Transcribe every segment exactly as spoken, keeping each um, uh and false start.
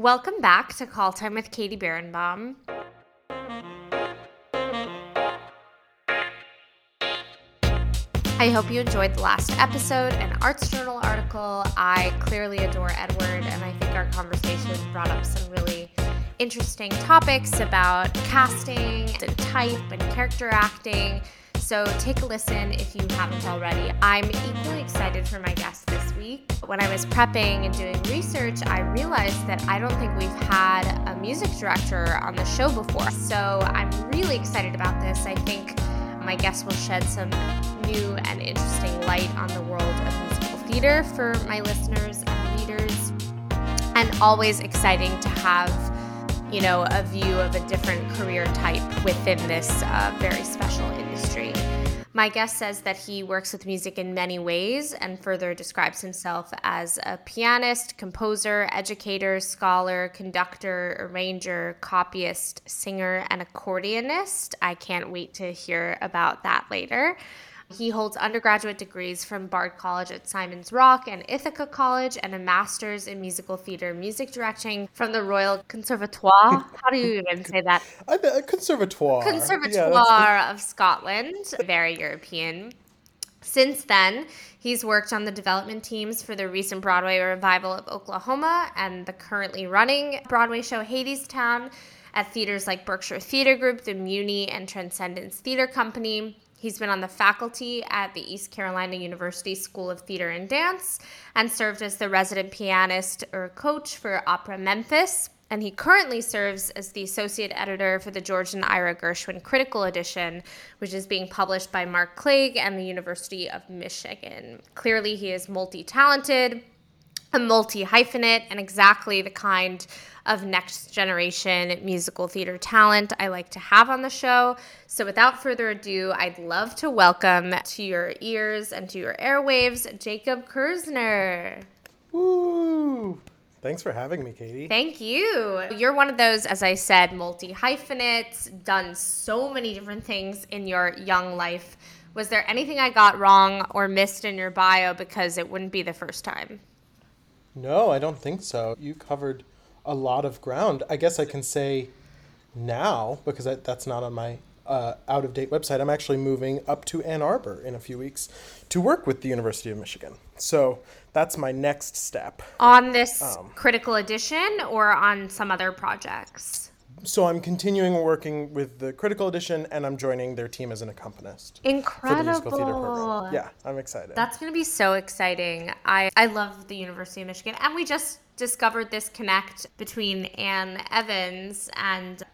Welcome back to Call Time with Katie Berenbaum. I hope you enjoyed the last episode, an Arts Journal article. I clearly adore Edward, and I think our conversation brought up some really interesting topics about casting and type and character acting. So take a listen if you haven't already. I'm equally excited for my guest this week. When I was prepping and doing research, I realized that I don't think we've had a music director on the show before. So I'm really excited about this. I think my guest will shed some new and interesting light on the world of musical theater for my listeners and readers. And always exciting to have, you know, a view of a different career type within this uh, very special industry. My guest says that he works with music in many ways and further describes himself as a pianist, composer, educator, scholar, conductor, arranger, copyist, singer, and accordionist. I can't wait to hear about that later. He holds undergraduate degrees from Bard College at Simon's Rock and Ithaca College and a master's in musical theater music directing from the Royal Conservatoire. How do you even say that? I bet, conservatoire. Conservatoire yeah, of Scotland. Very European. Since then, he's worked on the development teams for the recent Broadway revival of Oklahoma and the currently running Broadway show Hadestown at theaters like Berkshire Theater Group, the Muni, and Transcendence Theater Company. He's been on the faculty at the East Carolina University School of Theater and Dance and served as the resident pianist or coach for Opera Memphis. And he currently serves as the associate editor for the George and Ira Gershwin Critical Edition, which is being published by Mark Clegg and the University of Michigan. Clearly, he is multi-talented, a multi-hyphenate, and exactly the kind of next-generation musical theater talent I like to have on the show. So without further ado, I'd love to welcome to your ears and to your airwaves, Jacob Kerzner. Woo! Thanks for having me, Katie. Thank you. You're one of those, as I said, multi-hyphenates, done so many different things in your young life. Was there anything I got wrong or missed in your bio? Because it wouldn't be the first time. No, I don't think so. You covered a lot of ground. I guess I can say now, because I, that's not on my uh, out-of-date website, I'm actually moving up to Ann Arbor in a few weeks to work with the University of Michigan. So that's my next step. On this um, critical edition or on some other projects? So I'm continuing working with the Critical Edition, and I'm joining their team as an accompanist. Incredible. For the musical theater program. Yeah, I'm excited. That's going to be so exciting. I, I love the University of Michigan, and we just discovered this connect between Anne Evans and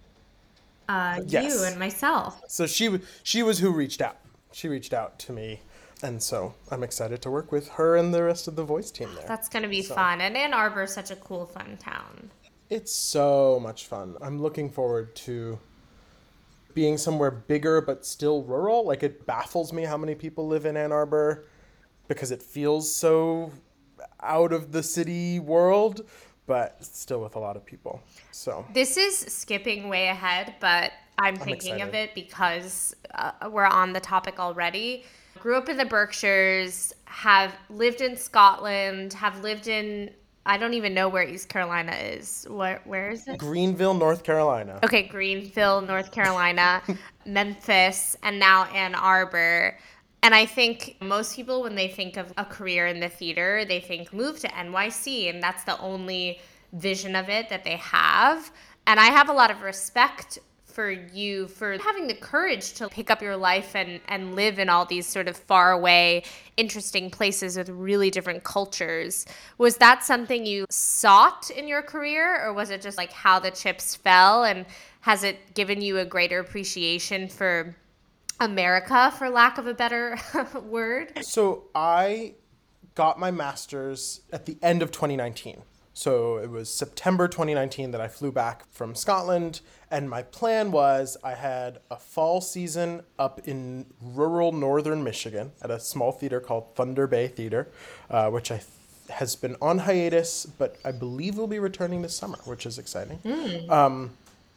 uh, yes. you and myself. So she she was who reached out. She reached out to me, and so I'm excited to work with her and the rest of the voice team there. That's going to be so. fun. And Ann Arbor is such a cool, fun town. It's so much fun. I'm looking forward to being somewhere bigger but still rural. Like, it baffles me how many people live in Ann Arbor because it feels so out of the city world, but still with a lot of people. So this is skipping way ahead, but I'm, I'm thinking excited. of it because uh, we're on the topic already. Grew up in the Berkshires, have lived in Scotland, have lived in, I don't even know where East Carolina is. Where, where is it? Greenville, North Carolina. Okay, Greenville, North Carolina, Memphis, and now Ann Arbor. And I think most people, when they think of a career in the theater, they think move to N Y C, and that's the only vision of it that they have. And I have a lot of respect for you for having the courage to pick up your life and, and live in all these sort of far away, interesting places with really different cultures. Was that something you sought in your career, or was it just like how the chips fell? And has it given you a greater appreciation for America, for lack of a better word? So I got my master's at the end of twenty nineteen. So it was September twenty nineteen that I flew back from Scotland, and my plan was I had a fall season up in rural northern Michigan at a small theater called Thunder Bay Theater, uh, which I th- has been on hiatus, but I believe will be returning this summer, which is exciting. Mm. Um,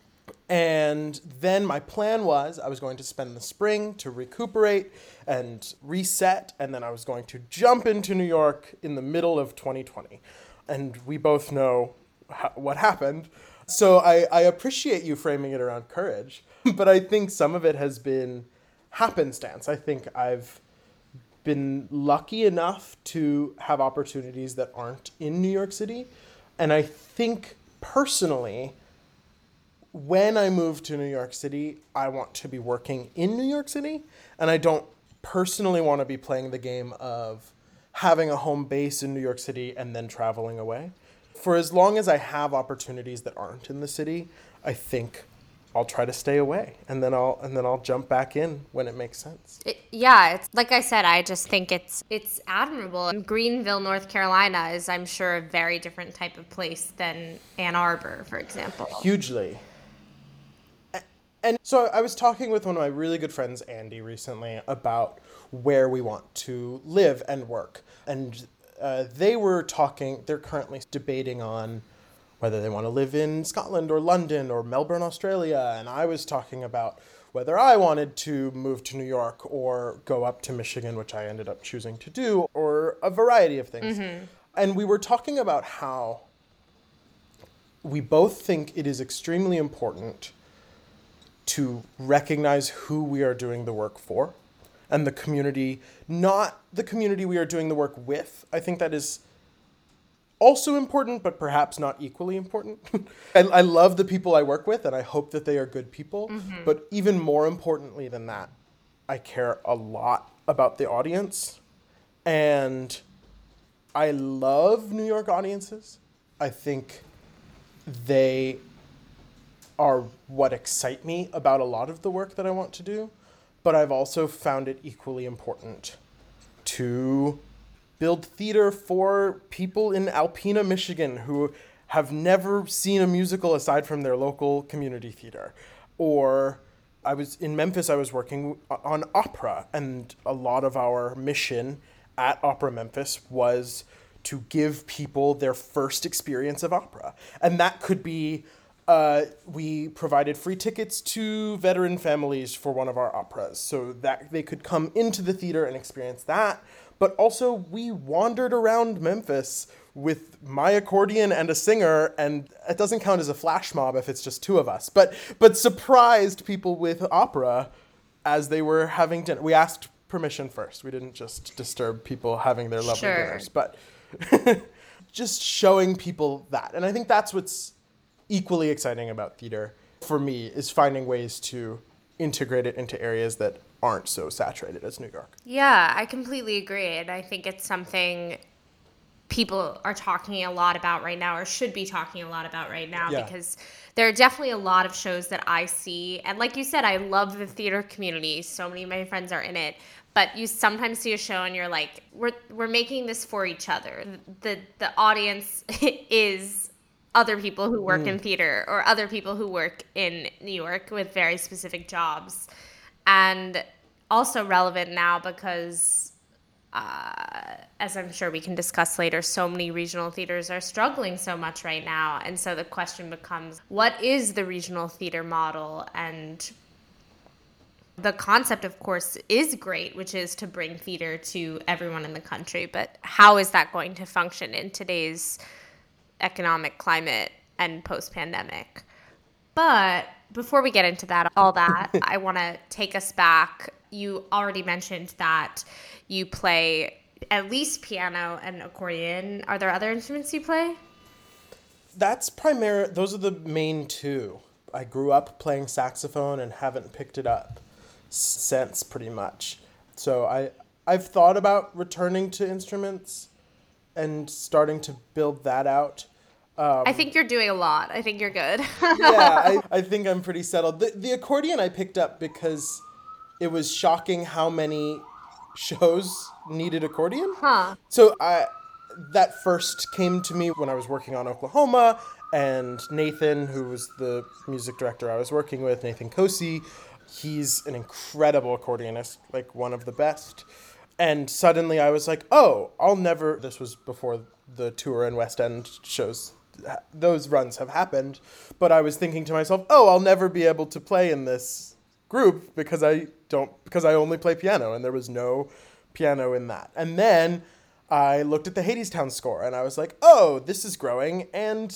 and then my plan was I was going to spend the spring to recuperate and reset, and then I was going to jump into New York in the middle of twenty twenty. And we both know ha- what happened. So I, I appreciate you framing it around courage, but I think some of it has been happenstance. I think I've been lucky enough to have opportunities that aren't in New York City. And I think personally, when I move to New York City, I want to be working in New York City. And I don't personally want to be playing the game of having a home base in New York City and then traveling away. For as long as I have opportunities that aren't in the city, I think I'll try to stay away, and then I'll and then I'll jump back in when it makes sense. It, yeah, it's like I said, I just think it's it's admirable. Greenville, North Carolina is, I'm sure, a very different type of place than Ann Arbor, for example. Hugely. And so I was talking with one of my really good friends, Andy, recently about where we want to live and work. And uh, they were talking, they're currently debating on whether they want to live in Scotland or London or Melbourne, Australia. And I was talking about whether I wanted to move to New York or go up to Michigan, which I ended up choosing to do, or a variety of things. Mm-hmm. And we were talking about how we both think it is extremely important to recognize who we are doing the work for and the community, not the community we are doing the work with. I think that is also important, but perhaps not equally important. And I love the people I work with, and I hope that they are good people. Mm-hmm. But even more importantly than that, I care a lot about the audience. And I love New York audiences. I think they are what excite me about a lot of the work that I want to do. But I've also found it equally important to build theater for people in Alpena, Michigan, who have never seen a musical aside from their local community theater. Or I was in Memphis, I was working on opera, and a lot of our mission at Opera Memphis was to give people their first experience of opera. And that could be, uh, we provided free tickets to veteran families for one of our operas so that they could come into the theater and experience that. But also, we wandered around Memphis with my accordion and a singer, and it doesn't count as a flash mob if it's just two of us, but but surprised people with opera as they were having dinner. We asked permission first. We didn't just disturb people having their lovely Sure. dinners, but just showing people that. And I think that's what's equally exciting about theater for me, is finding ways to integrate it into areas that aren't so saturated as New York. Yeah, I completely agree. And I think it's something people are talking a lot about right now, or should be talking a lot about right now, Yeah. because there are definitely a lot of shows that I see. And like you said, I love the theater community. So many of my friends are in it. But you sometimes see a show and you're like, we're we're making this for each other. The the audience is other people who work mm. in theater, or other people who work in New York with very specific jobs. And also relevant now because, uh, as I'm sure we can discuss later, so many regional theaters are struggling so much right now. And so the question becomes, what is the regional theater model? And the concept, of course, is great, which is to bring theater to everyone in the country. But how is that going to function in today's economic climate and post-pandemic? But before we get into that, all that, I want to take us back. You already mentioned that you play at least piano and accordion. Are there other instruments you play? That's primary. Those are the main two. I grew up playing saxophone and haven't picked it up since, pretty much. So I, I've thought about returning to instruments and starting to build that out. Um, I think you're doing a lot. I think you're good. yeah, I, I think I'm pretty settled. The, the accordion I picked up because it was shocking how many shows needed accordion. Huh. So I, that first came to me when I was working on Oklahoma, and Nathan, who was the music director I was working with, Nathan Kosi, he's an incredible accordionist, like one of the best. And suddenly I was like, oh, I'll never, this was before the tour and West End shows, those runs have happened, but I was thinking to myself, oh, I'll never be able to play in this group because I don't, because I only play piano, and there was no piano in that. And then I looked at the Hadestown score and I was like, oh, this is growing, and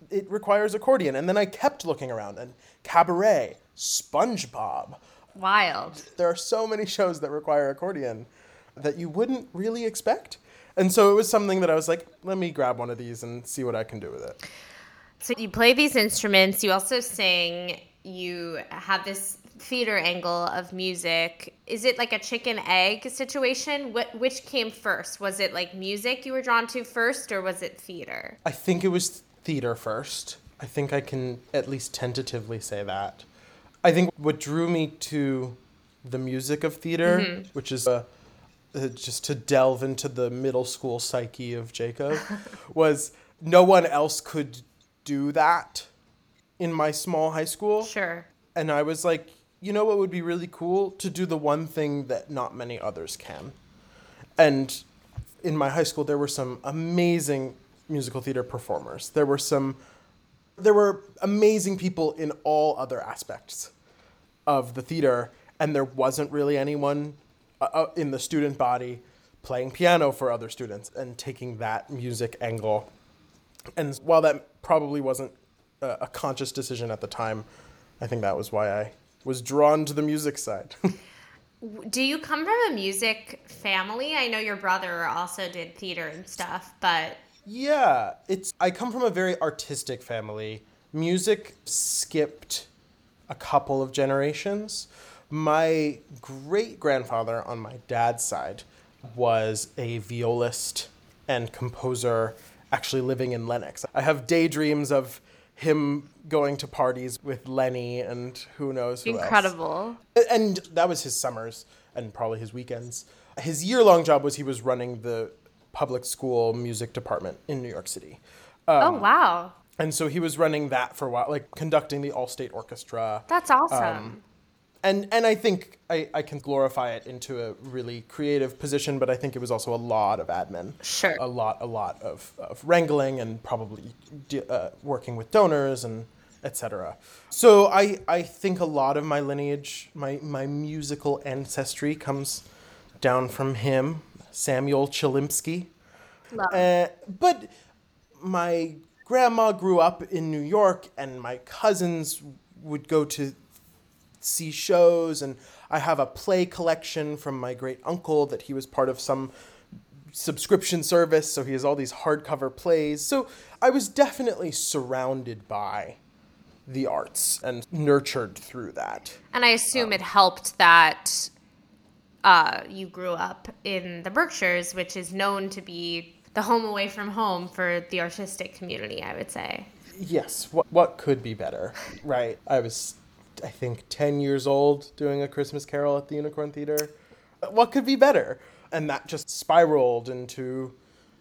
it requires accordion. And then I kept looking around, and Cabaret, SpongeBob. Wild. There are so many shows that require accordion that you wouldn't really expect. And so it was something that I was like, let me grab one of these and see what I can do with it. So you play these instruments, you also sing, you have this theater angle of music. Is it like a chicken egg situation? What, which came first? Was it like music you were drawn to first, or was it theater? I think it was theater first. I think I can at least tentatively say that. I think what drew me to the music of theater, mm-hmm. which is uh, uh, just to delve into the middle school psyche of Jacob, was no one else could do that in my small high school. Sure. And I was like, you know what would be really cool? To do the one thing that not many others can. And in my high school, there were some amazing musical theater performers. There were some, there were amazing people in all other aspects of the theater. And there wasn't really anyone uh, in the student body playing piano for other students and taking that music angle. And while that probably wasn't a, a conscious decision at the time, I think that was why I was drawn to the music side. Do you come from a music family? I know your brother also did theater and stuff, but... Yeah, it's. I come from a very artistic family. Music skipped a couple of generations. My great-grandfather on my dad's side was a violist and composer actually living in Lenox. I have daydreams of him going to parties with Lenny and who knows who Incredible. else. And that was his summers and probably his weekends. His year-long job was he was running the public school music department in New York City. Um, oh, wow. And so he was running that for a while, like conducting the all-state orchestra. That's awesome. Um, and and I think I, I can glorify it into a really creative position, but I think it was also a lot of admin. Sure. A lot, a lot of, of wrangling and probably uh, working with donors and et cetera. So I, I think a lot of my lineage, my, my musical ancestry comes down from him, Samuel Chilimpsky. Love. Uh, but my grandma grew up in New York, and my cousins would go to see shows, and I have a play collection from my great uncle that he was part of some subscription service, so he has all these hardcover plays. So I was definitely surrounded by the arts and nurtured through that. And I assume um, it helped that uh, you grew up in the Berkshires, which is known to be the home away from home for the artistic community, I would say. Yes. What, what could be better, right? I was, I think, ten years old doing A Christmas Carol at the Unicorn Theater. What could be better? And that just spiraled into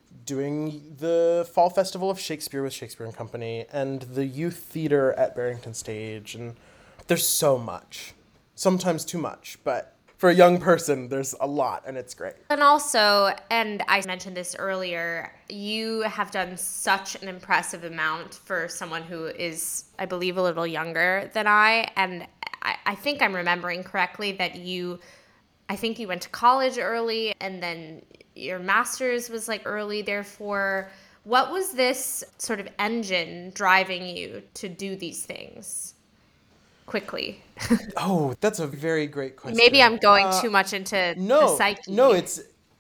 doing the Fall Festival of Shakespeare with Shakespeare and Company and the youth theater at Barrington Stage. And there's so much, sometimes too much, but for a young person, there's a lot, and it's great. And also, and I mentioned this earlier, you have done such an impressive amount for someone who is, I believe, a little younger than I. And I, I think I'm remembering correctly that you, I think you went to college early, and then your master's was like early, therefore. What was this sort of engine driving you to do these things quickly? Oh, that's a very great question. Maybe I'm going uh, too much into no, the psyche. No, it's,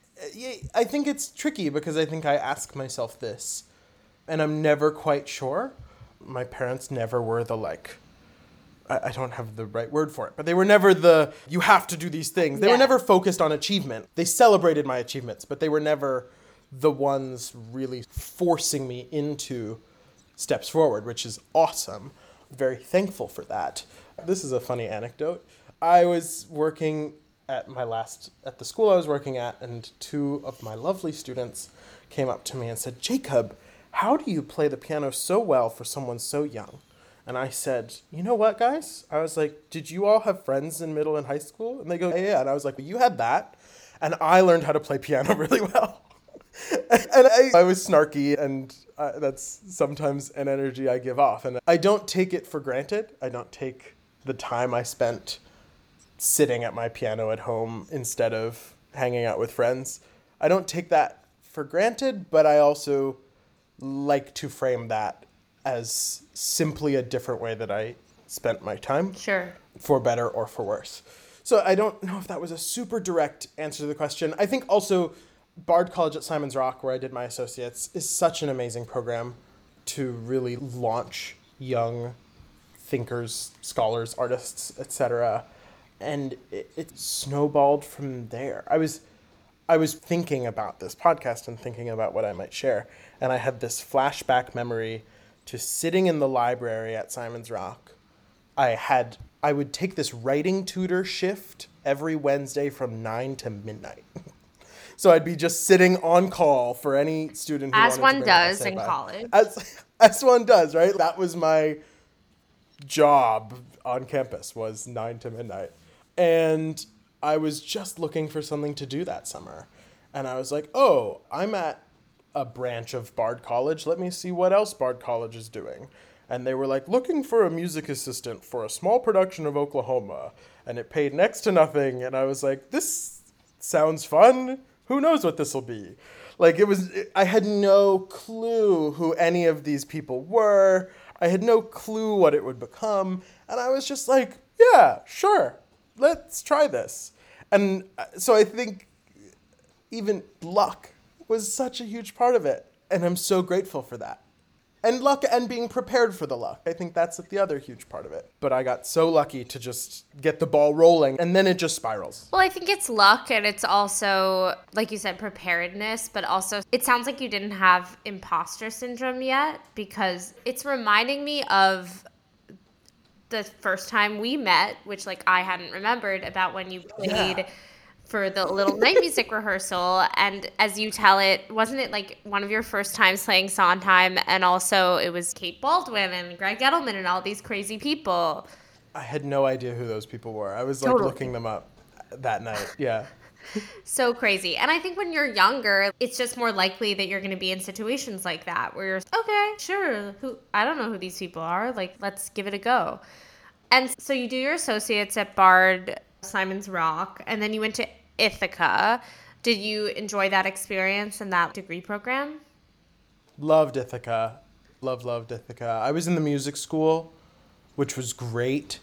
I think it's tricky because I think I ask myself this, and I'm never quite sure. My parents never were the like, I, I don't have the right word for it, but they were never the, you have to do these things. They yeah. were never focused on achievement. They celebrated my achievements, but they were never the ones really forcing me into steps forward, which is awesome. Very thankful for that. This is a funny anecdote. I was working at my last, at the school I was working at, and two of my lovely students came up to me and said, "Jacob, how do you play the piano so well for someone so young?" And I said, "You know what, guys?" I was like, "Did you all have friends in middle and high school?" And they go, "Yeah, yeah." And I was like, "Well, you had that, and I learned how to play piano really well." And I, I was snarky, and uh, that's sometimes an energy I give off. And I don't take it for granted. I don't take the time I spent sitting at my piano at home instead of hanging out with friends. I don't take that for granted, but I also like to frame that as simply a different way that I spent my time. Sure. For better or for worse. So I don't know if that was a super direct answer to the question. I think also Bard College at Simon's Rock, where I did my associates, is such an amazing program to really launch young thinkers, scholars, artists, et cetera. And it, it snowballed from there. I was I was thinking about this podcast and thinking about what I might share. And I had this flashback memory to sitting in the library at Simon's Rock. I had I would take this writing tutor shift every Wednesday from nine to midnight. So I'd be just sitting on call for any student who As wanted one to bring does an essay in by. college. As, as one does, right? That was my job on campus, was nine to midnight. And I was just looking for something to do that summer. And I was like, oh, I'm at a branch of Bard College. Let me see what else Bard College is doing. And they were like, looking for a music assistant for a small production of Oklahoma. And it paid next to nothing. And I was like, this sounds fun. Who knows what this will be? Like, it was, I had no clue who any of these people were. I had no clue what it would become. And I was just like, yeah, sure. Let's try this. And so I think even luck was such a huge part of it. And I'm so grateful for that. And luck and being prepared for the luck. I think that's the other huge part of it. But I got so lucky to just get the ball rolling, and then it just spirals. Well, I think it's luck, and it's also, like you said, preparedness, but also it sounds like you didn't have imposter syndrome yet, because it's reminding me of the first time we met, which like I hadn't remembered, about when you played yeah. for the little night music rehearsal. And as you tell it, wasn't it like one of your first times playing Sondheim? And also it was Kate Baldwin and Greg Edelman and all these crazy people. I had no idea who those people were. I was like totally. looking them up that night. Yeah. So crazy. And I think when you're younger, it's just more likely that you're going to be in situations like that where you're, okay, sure. Who I don't know who these people are. Like, let's give it a go. And so you do your associates at Bard, Simon's Rock, and then you went to Ithaca. Did you enjoy that experience and that degree program? Loved Ithaca. Loved, loved Ithaca. I was in the music school, which was great.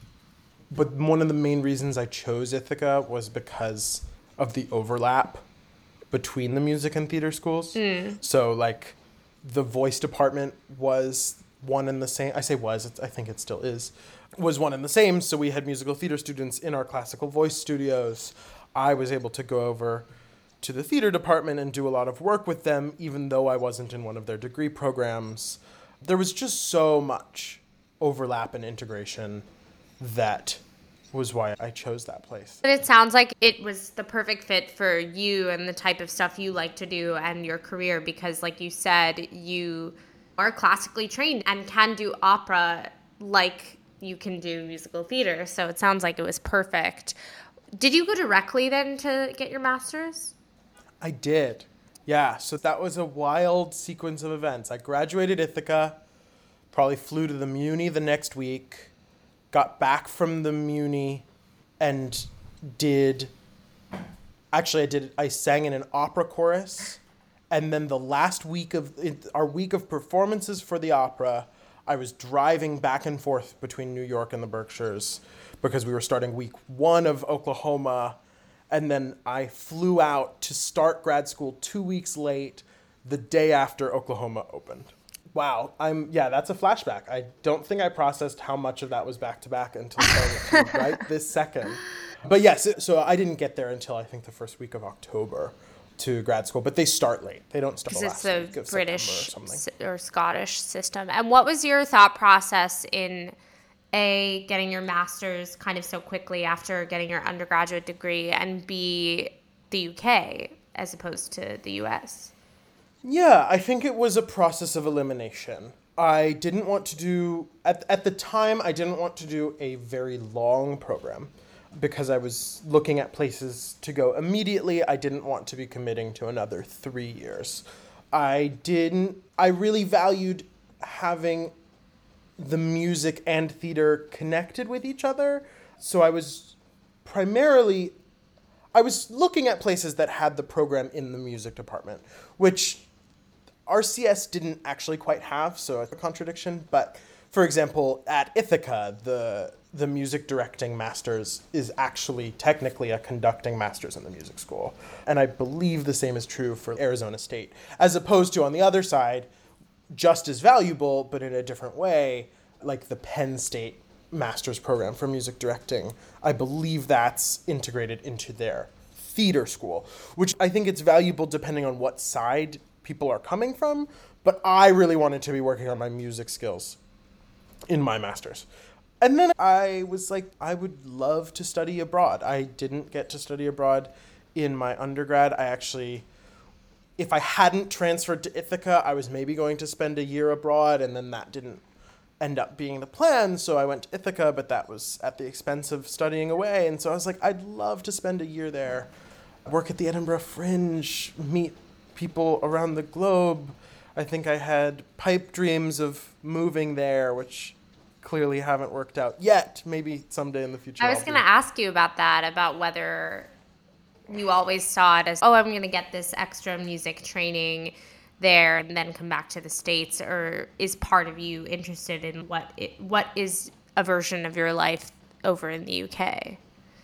But one of the main reasons I chose Ithaca was because of the overlap between the music and theater schools. Mm. So, like, the voice department was one and the same. I say was, it's, I think it still is. Was one and the same. So we had musical theater students in our classical voice studios. I was able to go over to the theater department and do a lot of work with them, even though I wasn't in one of their degree programs. There was just so much overlap and integration that was why I chose that place. But it sounds like it was the perfect fit for you and the type of stuff you like to do and your career, because like you said, you are classically trained and can do opera like you can do musical theater. So it sounds like it was perfect. Did you go directly then to get your master's? I did. Yeah, so that was a wild sequence of events. I graduated Ithaca, probably flew to the Muni the next week, got back from the Muni and did, actually I did, I sang in an opera chorus. And then the last week of, our week of performances for the opera, I was driving back and forth between New York and the Berkshires because we were starting week one of Oklahoma. And then I flew out to start grad school two weeks late, the day after Oklahoma opened. Wow. I'm yeah, that's a flashback. I don't think I processed how much of that was back to back until right this second. But yes, so I didn't get there until I think the first week of October to grad school, but they start late. They don't start the last week of September or something. It's a British or Scottish system. And what was your thought process in A, getting your master's kind of so quickly after getting your undergraduate degree, and B, the U K as opposed to the U S? Yeah, I think it was a process of elimination. I didn't want to do, at, at the time, I didn't want to do a very long program because I was looking at places to go immediately. I didn't want to be committing to another three years. I didn't, I really valued having the music and theater connected with each other. So I was primarily, I was looking at places that had the program in the music department, which R C S didn't actually quite have, so it's a contradiction. But for example, at Ithaca, the the music directing master's is actually technically a conducting master's in the music school. And I believe the same is true for Arizona State, as opposed to on the other side, just as valuable, but in a different way, like the Penn State master's program for music directing. I believe that's integrated into their theater school, which I think it's valuable depending on what side people are coming from. But I really wanted to be working on my music skills in my master's. And then I was like, I would love to study abroad. I didn't get to study abroad in my undergrad. I actually, if I hadn't transferred to Ithaca, I was maybe going to spend a year abroad, and then that didn't end up being the plan. So I went to Ithaca, but that was at the expense of studying away. And so I was like, I'd love to spend a year there, work at the Edinburgh Fringe, meet people around the globe. I think I had pipe dreams of moving there, which clearly haven't worked out yet. Maybe someday in the future. I was going to ask you about that, about whether you always saw it as, oh, I'm going to get this extra music training there and then come back to the States, or is part of you interested in what it, what is a version of your life over in the U K?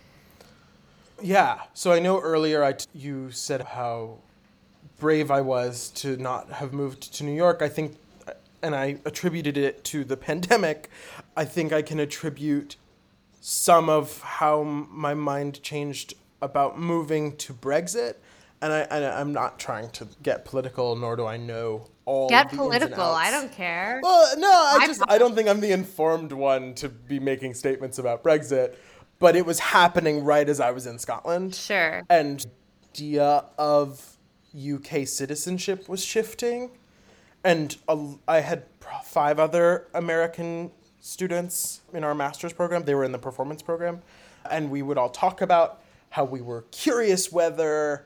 Yeah. So I know earlier I t- you said how brave I was to not have moved to New York. I think, and I attributed it to the pandemic. I think I can attribute some of how my mind changed about moving to Brexit. And I, and I'm not trying to get political, nor do I know all Get the political. ins and outs. I don't care. Well, no, I I just probably- I don't think I'm the informed one to be making statements about Brexit. But it was happening right as I was in Scotland. Sure. And the idea of U K citizenship was shifting. And a- I had five other American students in our master's program. They were in the performance program. And we would all talk about how we were curious whether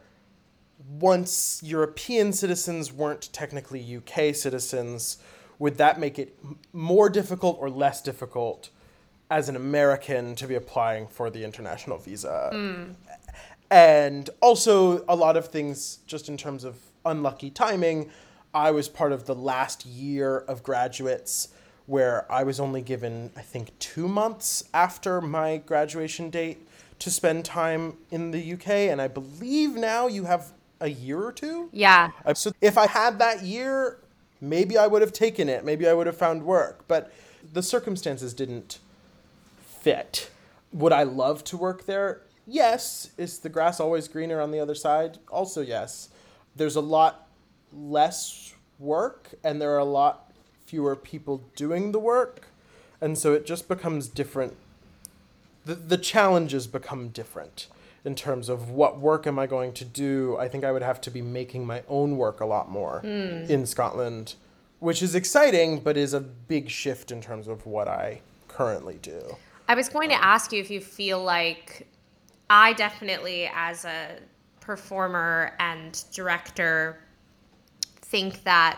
once European citizens weren't technically U K citizens, would that make it m- more difficult or less difficult as an American to be applying for the international visa? Mm. And also a lot of things just in terms of unlucky timing. I was part of the last year of graduates where I was only given, I think, two months after my graduation date to spend time in the U K. And I believe now you have a year or two? Yeah. So if I had that year, maybe I would have taken it. Maybe I would have found work. But the circumstances didn't fit. Would I love to work there? Yes. Is the grass always greener on the other side? Also, yes. There's a lot less work, and there are a lot fewer people doing the work. And so it just becomes different. The, the challenges become different in terms of what work am I going to do. I think I would have to be making my own work a lot more mm. in Scotland, which is exciting, but is a big shift in terms of what I currently do. I was going to ask you if you feel like, I definitely, as a performer and director, think that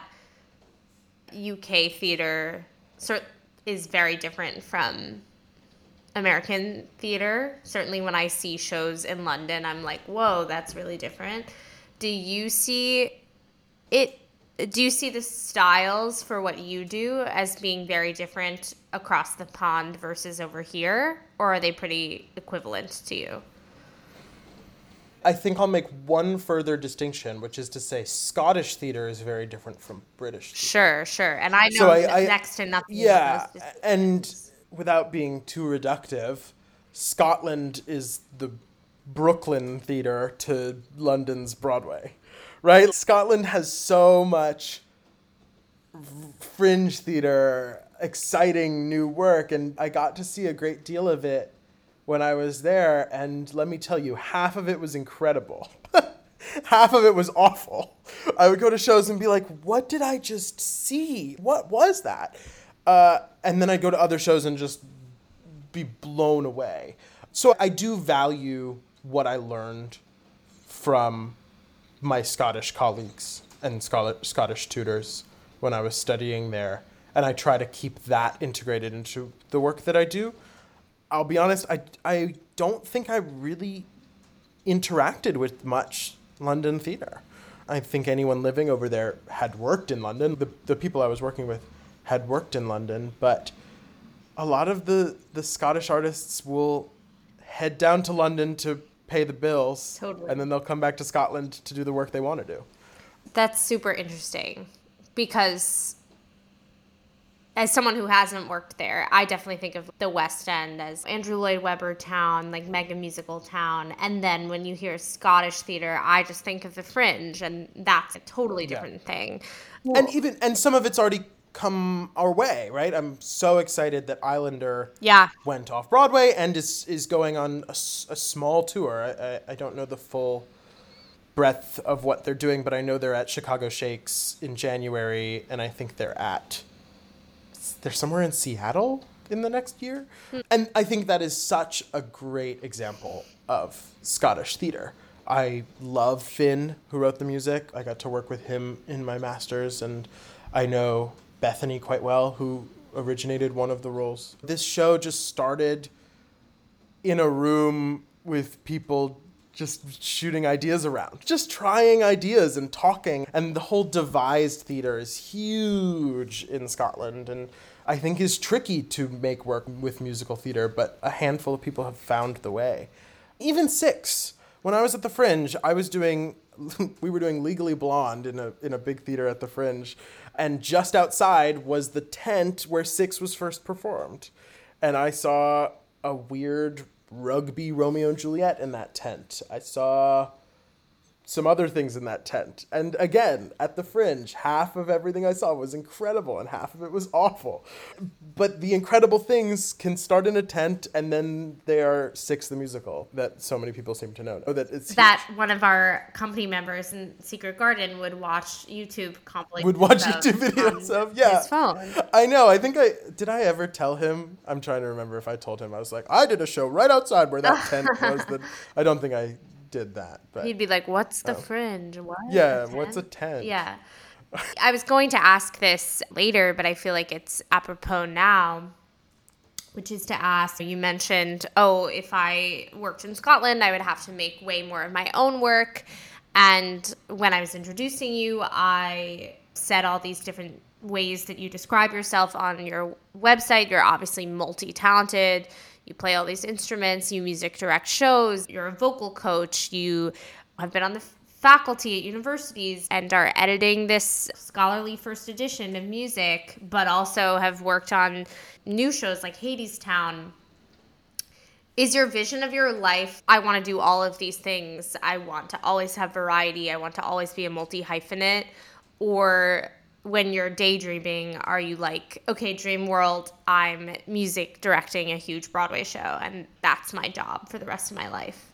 U K theater sort is very different from American theater. Certainly when I see shows in London, I'm like, whoa, that's really different. Do you see it? Do you see the styles for what you do as being very different across the pond versus over here? Or are they pretty equivalent to you? I think I'll make one further distinction, which is to say Scottish theater is very different from British theater. Sure, sure. And I know so I, I, next to nothing. Yeah, and without being too reductive, Scotland is the Brooklyn theater to London's Broadway, right? Scotland has so much fringe theater, exciting new work, and I got to see a great deal of it when I was there, and let me tell you, half of it was incredible. Half of it was awful. I would go to shows and be like, what did I just see? What was that? Uh, and then I'd go to other shows and just be blown away. So I do value what I learned from my Scottish colleagues and Scottish tutors when I was studying there. And I try to keep that integrated into the work that I do. I'll be honest, I, I don't think I really interacted with much London theater. I think anyone living over there had worked in London. The, the people I was working with had worked in London, but a lot of the, the Scottish artists will head down to London to pay the bills, Totally. And then they'll come back to Scotland to do the work they want to do. That's super interesting because as someone who hasn't worked there, I definitely think of the West End as Andrew Lloyd Webber town, like mega musical town. And then when you hear Scottish theater, I just think of the Fringe, and that's a totally different yeah. thing. And even and some of it's already come our way, right? I'm so excited that Islander yeah. went off Broadway and is is going on a, a small tour. I, I, I don't know the full breadth of what they're doing, but I know they're at Chicago Shakes in January, and I think they're at they're somewhere in Seattle in the next year. Hmm. And I think that is such a great example of Scottish theater. I love Finn, who wrote the music. I got to work with him in my master's, and I know Bethany quite well, who originated one of the roles. This show just started in a room with people just shooting ideas around, just trying ideas and talking. And the whole devised theater is huge in Scotland, and I think is tricky to make work with musical theater, but a handful of people have found the way. Even Six. When I was at the Fringe, I was doing, we were doing Legally Blonde in a in a big theater at the Fringe, and just outside was the tent where Six was first performed. And I saw a weird rugby Romeo and Juliet in that tent. I saw some other things in that tent. And again, at the Fringe, half of everything I saw was incredible and half of it was awful. But the incredible things can start in a tent, and then they are Six the musical that so many people seem to know. Oh, that it's that huge. One of our company members in Secret Garden would watch YouTube compilations. Would watch YouTube videos of yeah. his phone. I know. I think I did. I ever tell him? I'm trying to remember if I told him. I was like, I did a show right outside where that tent was. That I don't think I did that. But he'd be like, "What's the oh. Fringe? What? Yeah, a what's a tent?" Yeah. I was going to ask this later, but I feel like it's apropos now, which is to ask, you mentioned, oh, if I worked in Scotland, I would have to make way more of my own work. And when I was introducing you, I said all these different ways that you describe yourself on your website. You're obviously multi-talented. You play all these instruments. You music direct shows. You're a vocal coach. You have been on the faculty at universities and are editing this scholarly first edition of music, but also have worked on new shows like Hadestown. Is your vision of your life, I want to do all of these things, I want to always have variety, I want to always be a multi-hyphenate? Or when you're daydreaming, are you like, okay, dream world, I'm music directing a huge Broadway show, and that's my job for the rest of my life?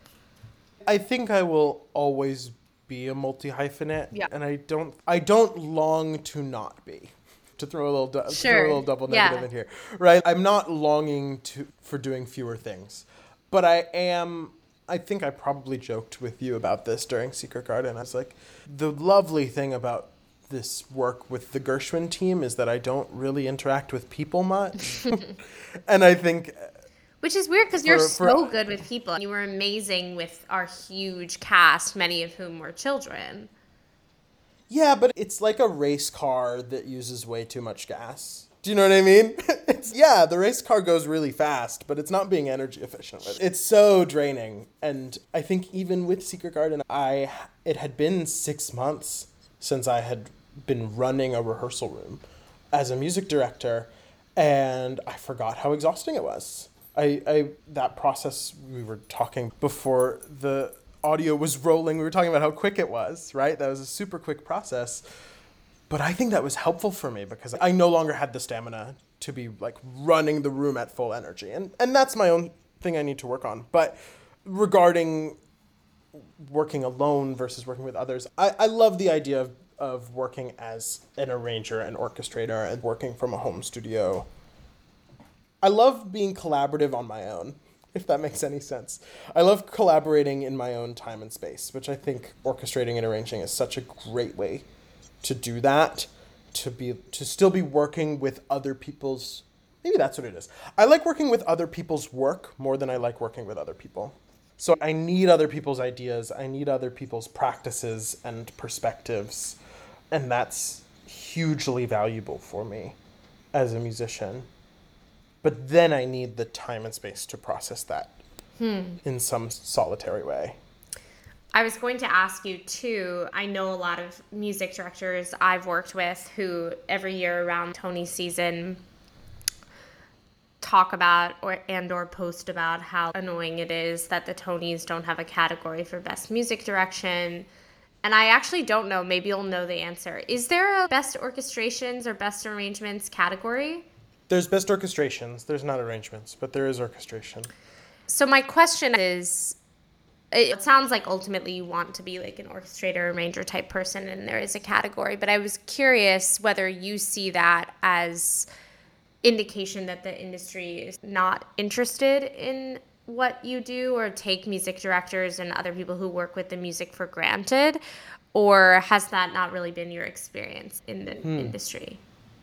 I think I will always be a multi-hyphenate, yeah. and I don't I don't long to not be. To throw a little du- sure. throw a little double negative yeah. in here, right? I'm not longing to for doing fewer things, but I am. I think I probably joked with you about this during Secret Garden. I was like, the lovely thing about this work with the Gershwin team is that I don't really interact with people much, and I think. Which is weird because you're so good with people. You were amazing with our huge cast, many of whom were children. Yeah, but it's like a race car that uses way too much gas. Do you know what I mean? It's yeah, the race car goes really fast, but it's not being energy efficient with it. It's so draining. And I think even with Secret Garden, I it had been six months since I had been running a rehearsal room as a music director, and I forgot how exhausting it was. I, I that process, we were talking before the audio was rolling, we were talking about how quick it was, right? That was a super quick process. But I think that was helpful for me because I no longer had the stamina to be like running the room at full energy. And and that's my own thing I need to work on. But regarding working alone versus working with others, I, I love the idea of, of working as an arranger and orchestrator and working from a home studio. I love being collaborative on my own, if that makes any sense. I love collaborating in my own time and space, which I think orchestrating and arranging is such a great way to do that, to be to still be working with other people's, maybe that's what it is. I like working with other people's work more than I like working with other people. So I need other people's ideas. I need other people's practices and perspectives. And that's hugely valuable for me as a musician. But then I need the time and space to process that hmm. in some solitary way. I was going to ask you too, I know a lot of music directors I've worked with who every year around Tony season talk about or and or post about how annoying it is that the Tonys don't have a category for best music direction. And I actually don't know, maybe you'll know the answer. Is there a best orchestrations or best arrangements category? There's best orchestrations. There's not arrangements, but there is orchestration. So my question is, it sounds like ultimately you want to be like an orchestrator, arranger type person, and there is a category. But I was curious whether you see that as indication that the industry is not interested in what you do or take music directors and other people who work with the music for granted, or has that not really been your experience in the hmm. industry?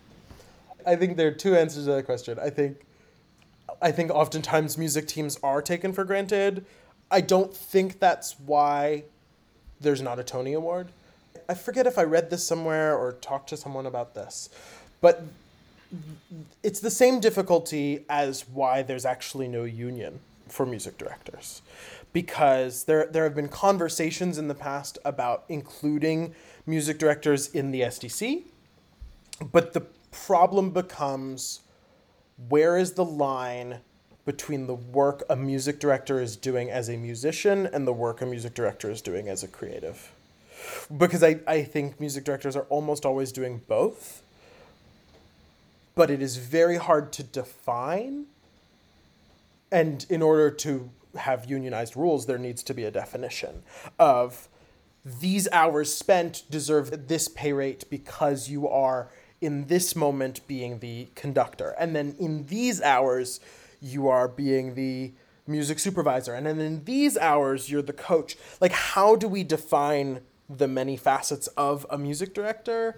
I think there are two answers to that question. I think I think oftentimes music teams are taken for granted. I don't think that's why there's not a Tony Award. I forget if I read this somewhere or talked to someone about this, but it's the same difficulty as why there's actually no union for music directors. Because there there have been conversations in the past about including music directors in the S D C, but the problem becomes, where is the line between the work a music director is doing as a musician and the work a music director is doing as a creative? Because I, I think music directors are almost always doing both, but it is very hard to define. And in order to have unionized rules, there needs to be a definition of these hours spent deserve this pay rate because you are in this moment being the conductor. And then in these hours, you are being the music supervisor. And then in these hours, you're the coach. Like, how do we define the many facets of a music director?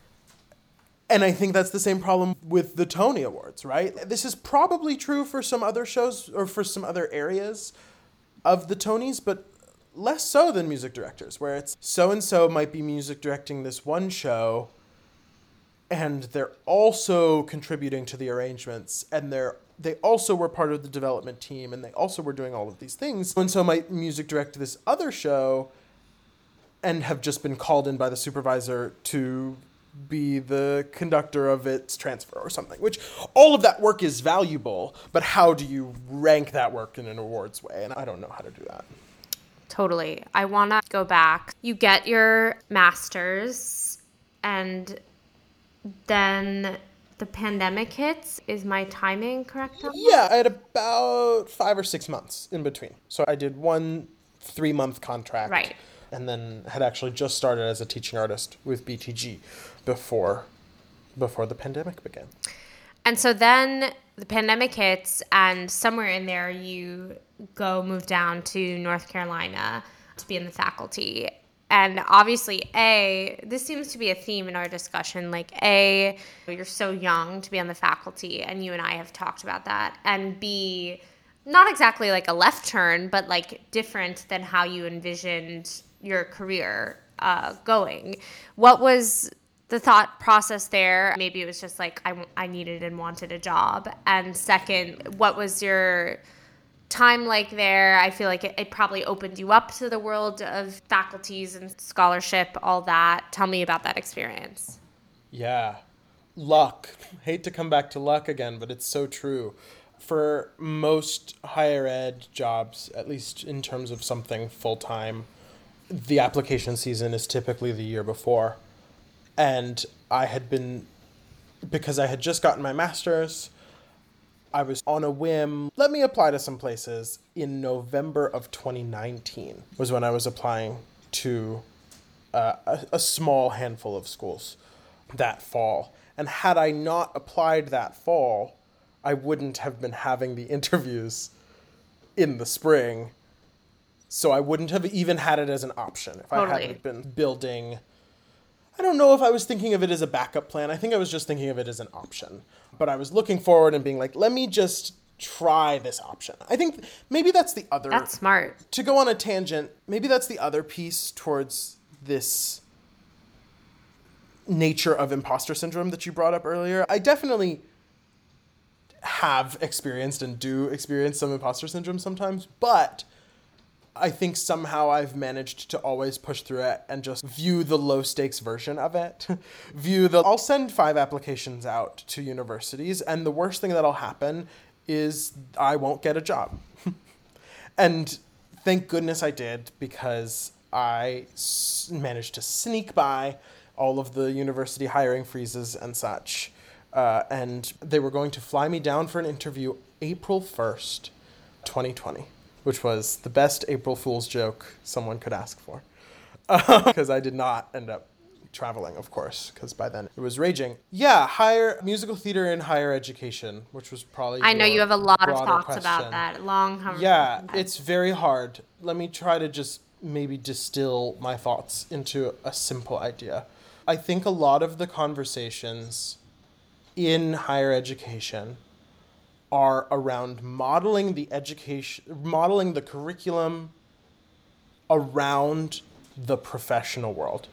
And I think that's the same problem with the Tony Awards, right? This is probably true for some other shows or for some other areas of the Tonys, but less so than music directors, where it's so-and-so might be music directing this one show, and they're also contributing to the arrangements, and they're they also were part of the development team, and they also were doing all of these things. So-and-so might music direct this other show and have just been called in by the supervisor to be the conductor of its transfer or something, which all of that work is valuable, but how do you rank that work in an awards way? And I don't know how to do that. Totally. I want to go back. You get your master's and then the pandemic hits. Is my timing correct? Yeah, I had about five or six months in between. So I did one three-month contract. Right. And then had actually just started as a teaching artist with B T G before before the pandemic began. And so then the pandemic hits, and somewhere in there you go move down to North Carolina to be in the faculty. And obviously, A, this seems to be a theme in our discussion, like A, you're so young to be on the faculty, and you and I have talked about that. And B, not exactly like a left turn, but like different than how you envisioned your career uh, going. What was the thought process there? Maybe it was just like I, I needed and wanted a job. And second, what was your time like there? I feel like it, it probably opened you up to the world of faculties and scholarship, all that. Tell me about that experience. Yeah. Luck. Hate to come back to luck again, but it's so true. For most higher ed jobs, at least in terms of something full-time, the application season is typically the year before. And I had been, because I had just gotten my master's, I was on a whim, let me apply to some places. In November of twenty nineteen was when I was applying to uh, a, a small handful of schools that fall. And had I not applied that fall, I wouldn't have been having the interviews in the spring. So I wouldn't have even had it as an option if Totally. I hadn't been building. I don't know if I was thinking of it as a backup plan. I think I was just thinking of it as an option. But I was looking forward and being like, let me just try this option. I think maybe that's the other... That's smart. To go on a tangent, maybe that's the other piece towards this nature of imposter syndrome that you brought up earlier. I definitely have experienced and do experience some imposter syndrome sometimes, but I think somehow I've managed to always push through it and just view the low stakes version of it. View the, I'll send five applications out to universities, and the worst thing that'll happen is I won't get a job. And thank goodness I did, because I s- managed to sneak by all of the university hiring freezes and such. Uh, and they were going to fly me down for an interview April first, twenty twenty, which was the best April Fool's joke someone could ask for. Because I did not end up traveling, of course, because by then it was raging. Yeah, higher musical theater in higher education, which was probably I know you have a lot of thoughts question. about that. Long conversation. Yeah, it's very hard. Let me try to just maybe distill my thoughts into a simple idea. I think a lot of the conversations in higher education are around modeling the education, modeling the curriculum around the professional world.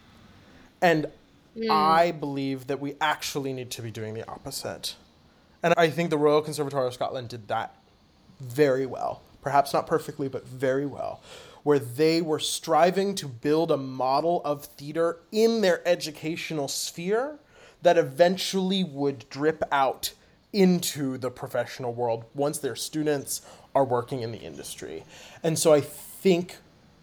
And mm. I believe that we actually need to be doing the opposite. And I think the Royal Conservatoire of Scotland did that very well. Perhaps not perfectly, but very well. Where they were striving to build a model of theater in their educational sphere that eventually would drip out into the professional world once their students are working in the industry. And so I think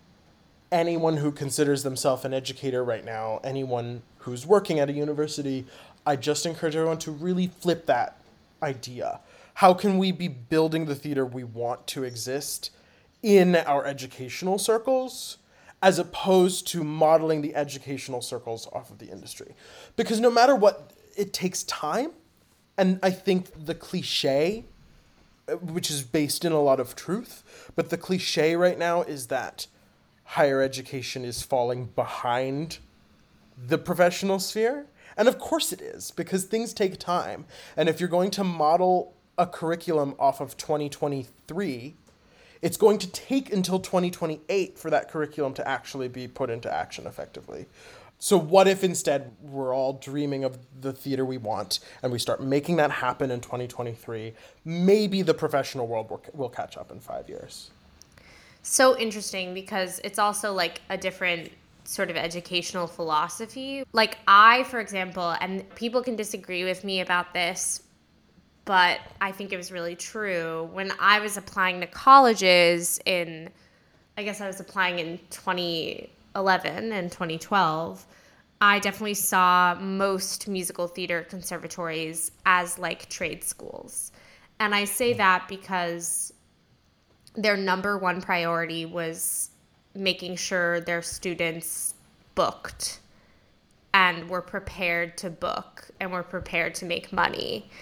anyone who considers themselves an educator right now, anyone who's working at a university, I just encourage everyone to really flip that idea. How can we be building the theater we want to exist in our educational circles, as opposed to modeling the educational circles off of the industry? Because no matter what, it takes time. And I think the cliche, which is based in a lot of truth, but the cliche right now is that higher education is falling behind the professional sphere. And of course it is, because things take time. And if you're going to model a curriculum off of twenty twenty-three, it's going to take until twenty twenty-eight for that curriculum to actually be put into action effectively. So what if instead we're all dreaming of the theater we want and we start making that happen in twenty twenty-three? Maybe the professional world will, will catch up in five years. So interesting, because it's also like a different sort of educational philosophy. Like I, for example, and people can disagree with me about this, but I think it was really true. When I was applying to colleges in, I guess I was applying in twenty eleven and twenty twelve, I definitely saw most musical theater conservatories as like trade schools. And I say that because their number one priority was making sure their students booked and were prepared to book and were prepared to make money.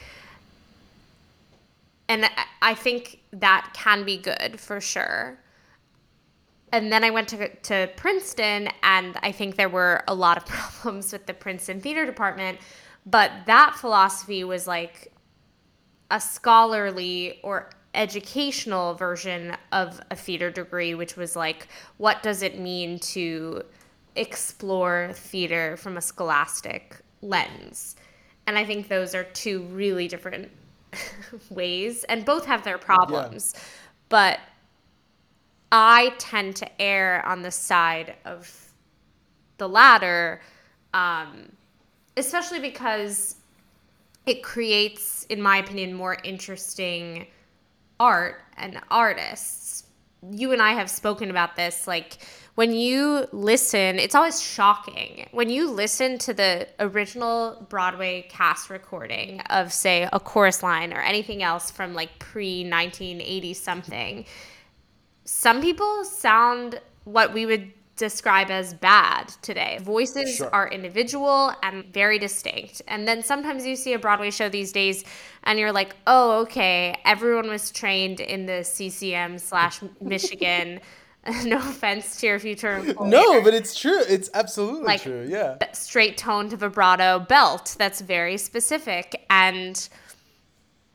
And I think that can be good for sure. And then I went to to Princeton, and I think there were a lot of problems with the Princeton theater department, but that philosophy was like a scholarly or educational version of a theater degree, which was like, what does it mean to explore theater from a scholastic lens? And I think those are two really different ways, and both have their problems. Yeah. But I tend to err on the side of the latter, um, especially because it creates, in my opinion, more interesting art and artists. You and I have spoken about this. Like, when you listen, it's always shocking. When you listen to the original Broadway cast recording of, say, A Chorus Line or anything else from, like, pre nineteen eighty something, some people sound what we would describe as bad today. Voices sure. are individual and very distinct. And then sometimes you see a Broadway show these days and you're like, oh, okay, everyone was trained in the C C M slash Michigan. No offense to your future employer. No, but it's true. It's absolutely like, true, yeah. Straight tone to vibrato belt that's very specific. And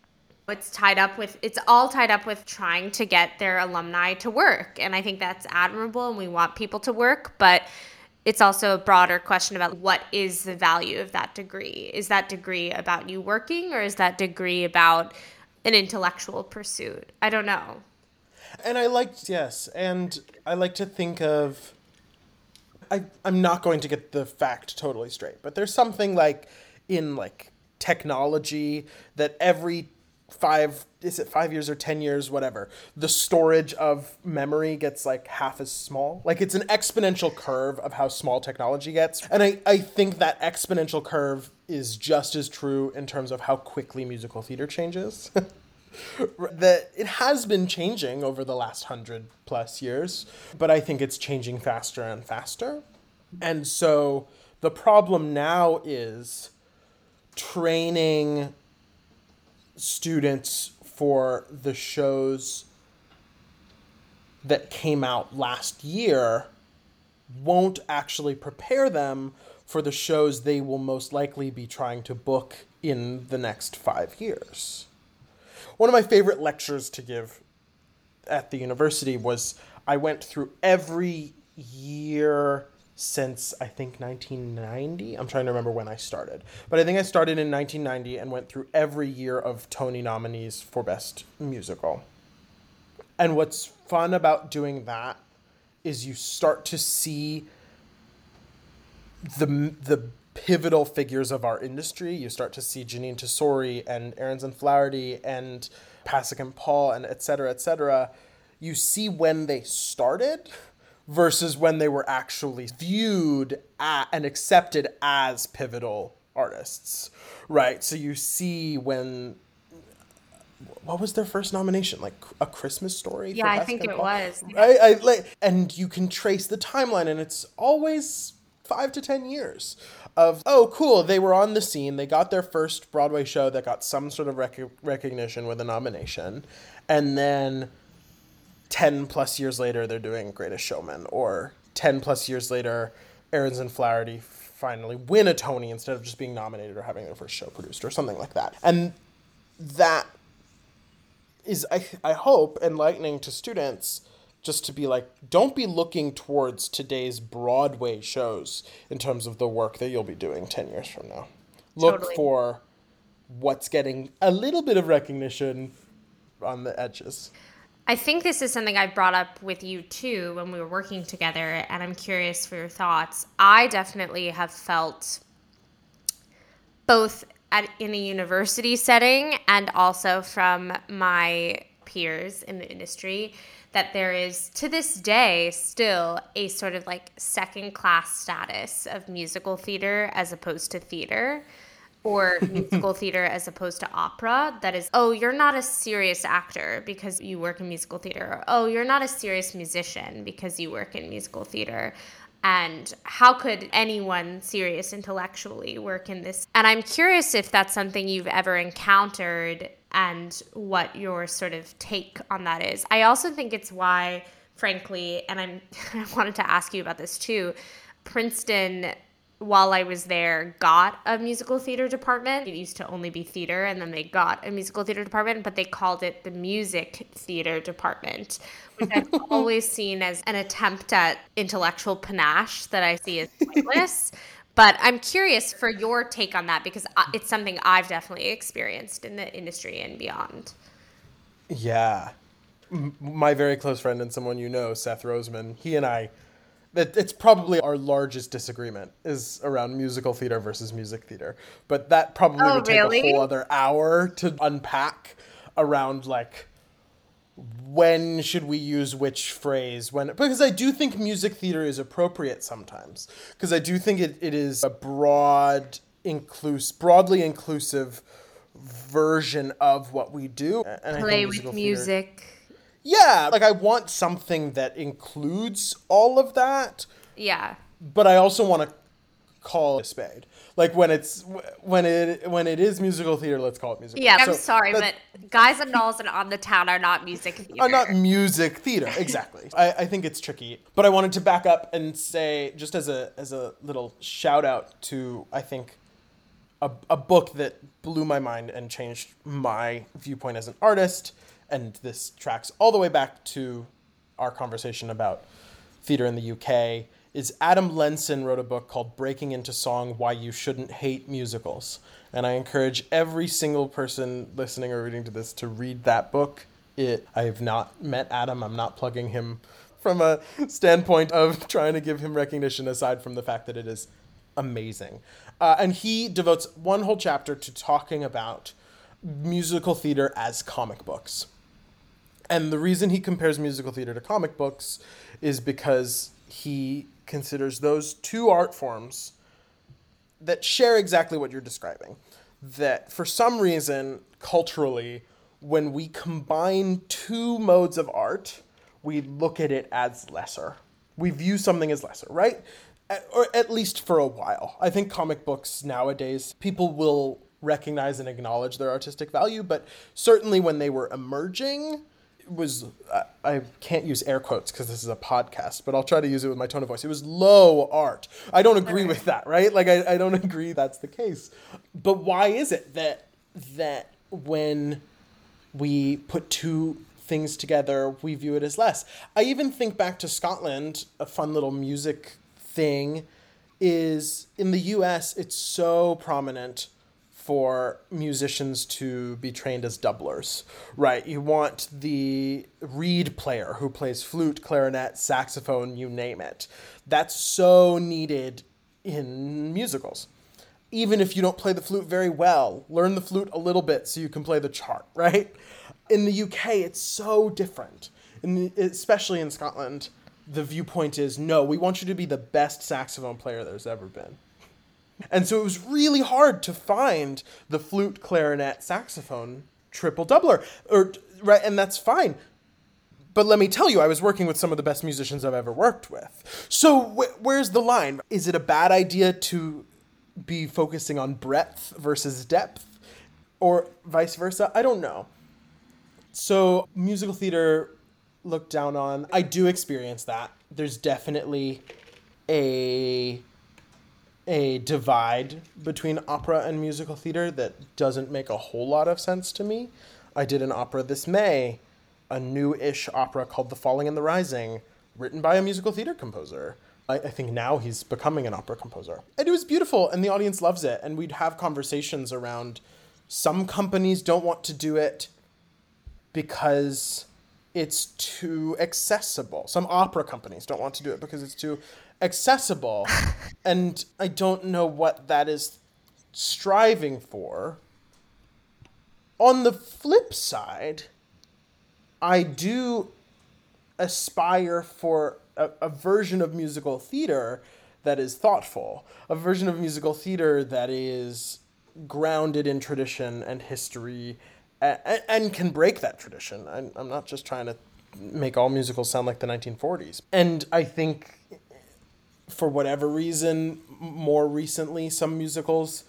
It's tied up with, it's all tied up with trying to get their alumni to work. And I think that's admirable and we want people to work, but it's also a broader question about what is the value of that degree? Is that degree about you working or is that degree about an intellectual pursuit? I don't know. And I like, yes, and I like to think of, I, I'm not going to get the fact totally straight, but there's something like in like technology that every five, is it five years or ten years, whatever, the storage of memory gets like half as small. Like it's an exponential curve of how small technology gets. And I, I think that exponential curve is just as true in terms of how quickly musical theater changes. That it has been changing over the last hundred plus years, but I think it's changing faster and faster. And so the problem now is training students for the shows that came out last year won't actually prepare them for the shows they will most likely be trying to book in the next five years. One of my favorite lectures to give at the university was I went through every year since I think nineteen ninety. I'm trying to remember when I started. But I think I started in nineteen ninety and went through every year of Tony nominees for Best Musical. And what's fun about doing that is you start to see the the pivotal figures of our industry. You start to see Jeanine Tesori and Aronson Flaherty and Pasek and Paul and et cetera, et cetera. You see when they started versus when they were actually viewed at and accepted as pivotal artists, right? So you see when, what was their first nomination? Like A Christmas Story? Yeah, I think it was. Right? I, like, and you can trace the timeline and it's always five to ten years of, oh, cool, they were on the scene. They got their first Broadway show that got some sort of rec- recognition with a nomination. And then ten plus years later, they're doing Greatest Showman, or ten plus years later, Aronson Flaherty finally win a Tony instead of just being nominated or having their first show produced or something like that. And that is, I, I hope, enlightening to students, just to be like, don't be looking towards today's Broadway shows in terms of the work that you'll be doing ten years from now. Look Totally. for what's getting a little bit of recognition on the edges. I think this is something I brought up with you too when we were working together, and I'm curious for your thoughts. I definitely have felt both at, in a university setting and also from my peers in the industry that there is, to this day, still a sort of like second class status of musical theater as opposed to theater, or musical theater as opposed to opera. That is, oh, you're not a serious actor because you work in musical theater. Or, oh, you're not a serious musician because you work in musical theater. And how could anyone serious intellectually work in this? And I'm curious if that's something you've ever encountered and what your sort of take on that is. I also think it's why, frankly, and I'm, I wanted to ask you about this too, Princeton, while I was there, got a musical theater department. It used to only be theater, and then they got a musical theater department, but they called it the music theater department, which I've always seen as an attempt at intellectual panache that I see as pointless. But I'm curious for your take on that, because it's something I've definitely experienced in the industry and beyond. Yeah. M- my very close friend and someone you know, Seth Roseman, he and I, that it's probably our largest disagreement is around musical theater versus music theater. But that probably Oh, would take really? a whole other hour to unpack around, like, when should we use which phrase, when, because I do think music theater is appropriate sometimes, because I do think it, it is a broad, inclus- broadly inclusive version of what we do. And I Play think with musical music. Theater, yeah, like I want something that includes all of that, Yeah. but I also want to call a spade. Like when it's when it when it is musical theater, let's call it musical. Yeah, theater. I'm So sorry, that- but Guys and Dolls and On the Town are not music theater. are not music theater, exactly. I, I think it's tricky, but I wanted to back up and say, just as a as a little shout out to, I think, a, a book that blew my mind and changed my viewpoint as an artist. And this tracks all the way back to our conversation about theater in the U K, is Adam Lenson wrote a book called Breaking Into Song, Why You Shouldn't Hate Musicals. And I encourage every single person listening or reading to this to read that book. It, I have not met Adam. I'm not plugging him from a standpoint of trying to give him recognition, aside from the fact that it is amazing. Uh, and he devotes one whole chapter to talking about musical theater as comic books. And the reason he compares musical theater to comic books is because he considers those two art forms that share exactly what you're describing. That for some reason, culturally, when we combine two modes of art, we look at it as lesser. We view something as lesser, right? At, or at least for a while. I think comic books nowadays, people will recognize and acknowledge their artistic value, but certainly when they were emerging, it was, uh, I can't use air quotes because this is a podcast, but I'll try to use it with my tone of voice. It was low art. I don't agree with that, right? Like, I, I don't agree that's the case. But why is it that that when we put two things together, we view it as less? I even think back to Scotland, a fun little music thing is in the U S, it's so prominent for musicians to be trained as doublers, right? You want the reed player who plays flute, clarinet, saxophone, you name it. That's so needed in musicals. Even if you don't play the flute very well, learn the flute a little bit so you can play the chart, right? In the U K, it's so different. In the, especially in Scotland, the viewpoint is, no, we want you to be the best saxophone player there's ever been. And so it was really hard to find the flute, clarinet, saxophone triple doubler, or right, and that's fine. But let me tell you, I was working with some of the best musicians I've ever worked with. So wh- where's the line? Is it a bad idea to be focusing on breadth versus depth, or vice versa? I don't know. So musical theater looked down on. I do experience that. There's definitely a a divide between opera and musical theater that doesn't make a whole lot of sense to me. I did an opera this May, a new-ish opera called The Falling and the Rising, written by a musical theater composer. I, I think now he's becoming an opera composer. And it was beautiful, and the audience loves it. And we'd have conversations around some companies don't want to do it because it's too accessible. Some opera companies don't want to do it because it's too accessible. And I don't know what that is striving for. On the flip side, I do aspire for a, a version of musical theater that is thoughtful, a version of musical theater that is grounded in tradition and history and, and can break that tradition. I'm, I'm not just trying to make all musicals sound like the nineteen forties. And I think for whatever reason, more recently, some musicals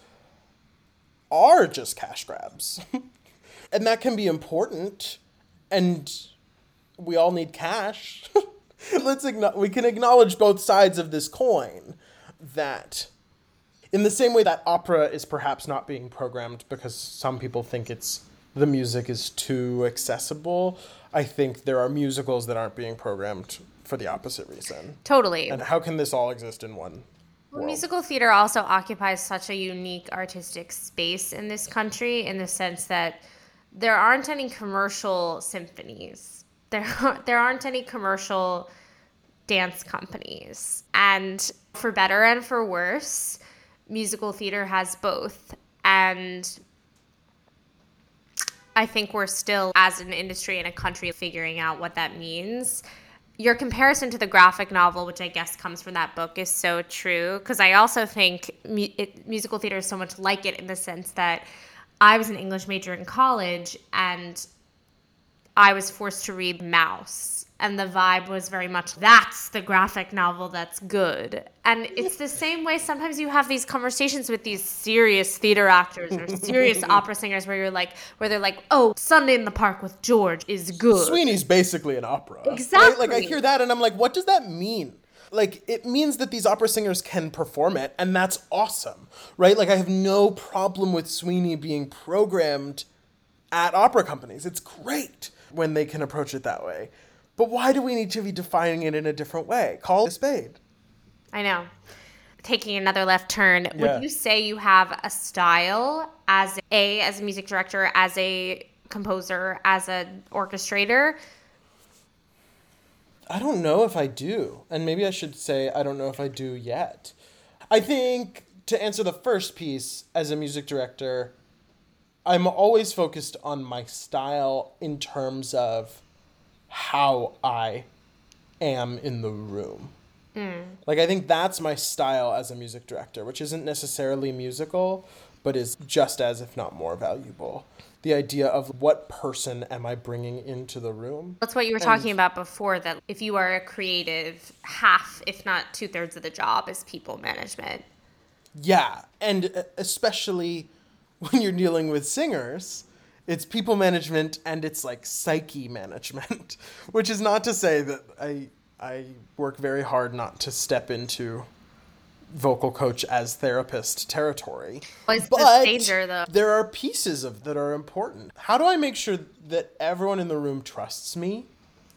are just cash grabs. And that can be important. And we all need cash. Let's igno- we can acknowledge both sides of this coin. That in the same way that opera is perhaps not being programmed because some people think it's the music is too accessible, I think there are musicals that aren't being programmed for the opposite reason. Totally. And how can this all exist in one well, world? Musical theater also occupies such a unique artistic space in this country in the sense that there aren't any commercial symphonies. There aren't, there aren't any commercial dance companies. And for better and for worse, musical theater has both. And I think we're still, as an industry and a country, figuring out what that means. Your comparison to the graphic novel, which I guess comes from that book, is so true. Because I also think mu- it, musical theater is so much like it in the sense that I was an English major in college and I was forced to read Mouse. And the vibe was very much, that's the graphic novel that's good. And it's the same way sometimes you have these conversations with these serious theater actors or serious opera singers where you're like, where they're like, oh, Sunday in the Park with George is good. Sweeney's basically an opera. Exactly. Right? Like I hear that and I'm like, what does that mean? Like, it means that these opera singers can perform it, and that's awesome, right? Like, I have no problem with Sweeney being programmed at opera companies. It's great when they can approach it that way. But why do we need to be defining it in a different way? Call it a spade. I know. Taking another left turn, Yeah. would you say you have a style as a as a music director, as a composer, as an orchestrator? I don't know if I do. And maybe I should say I don't know if I do yet. I think to answer the first piece, as a music director, I'm always focused on my style in terms of how I am in the room. Mm. Like, I think that's my style as a music director, which isn't necessarily musical, but is just as, if not more, valuable. The idea of what person am I bringing into the room? That's what you were And- talking about before, that if you are a creative, half, if not two-thirds of the job is people management. Yeah, and especially when you're dealing with singers, it's people management and it's like psyche management, which is not to say that I I work very hard not to step into vocal coach as therapist territory. Well, it's but the danger, though. There are pieces of that are important. How do I make sure that everyone in the room trusts me?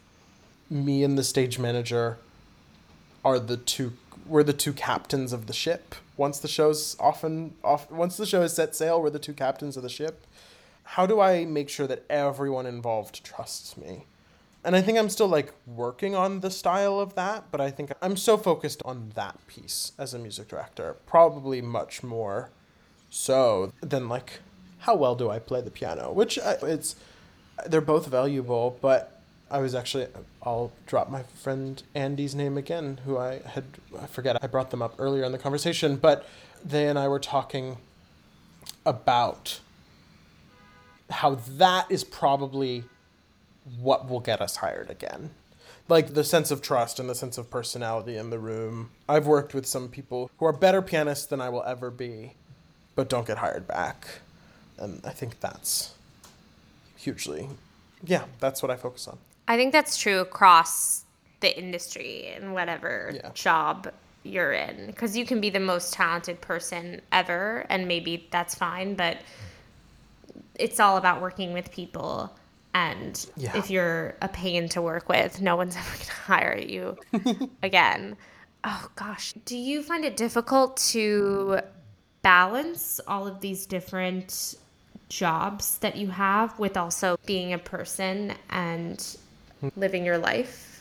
Me and the stage manager are the two we're the two captains of the ship. Once the show's often off once the show is set sail, we're the two captains of the ship. How do I make sure that everyone involved trusts me? And I think I'm still like working on the style of that, but I think I'm so focused on that piece as a music director, probably much more so than like how well do I play the piano, which I, it's they're both valuable, but I was actually, I'll drop my friend Andy's name again, who I had, I forget, I brought them up earlier in the conversation, but they and I were talking about how that is probably what will get us hired again. Like the sense of trust and the sense of personality in the room. I've worked with some people who are better pianists than I will ever be, but don't get hired back. And I think that's hugely, yeah, that's what I focus on. I think that's true across the industry and whatever Yeah. job you're in. Because you can be the most talented person ever, and maybe that's fine, but it's all about working with people. And Yeah. if you're a pain to work with, no one's ever going to hire you again. Oh, gosh. Do you find it difficult to balance all of these different jobs that you have with also being a person and living your life?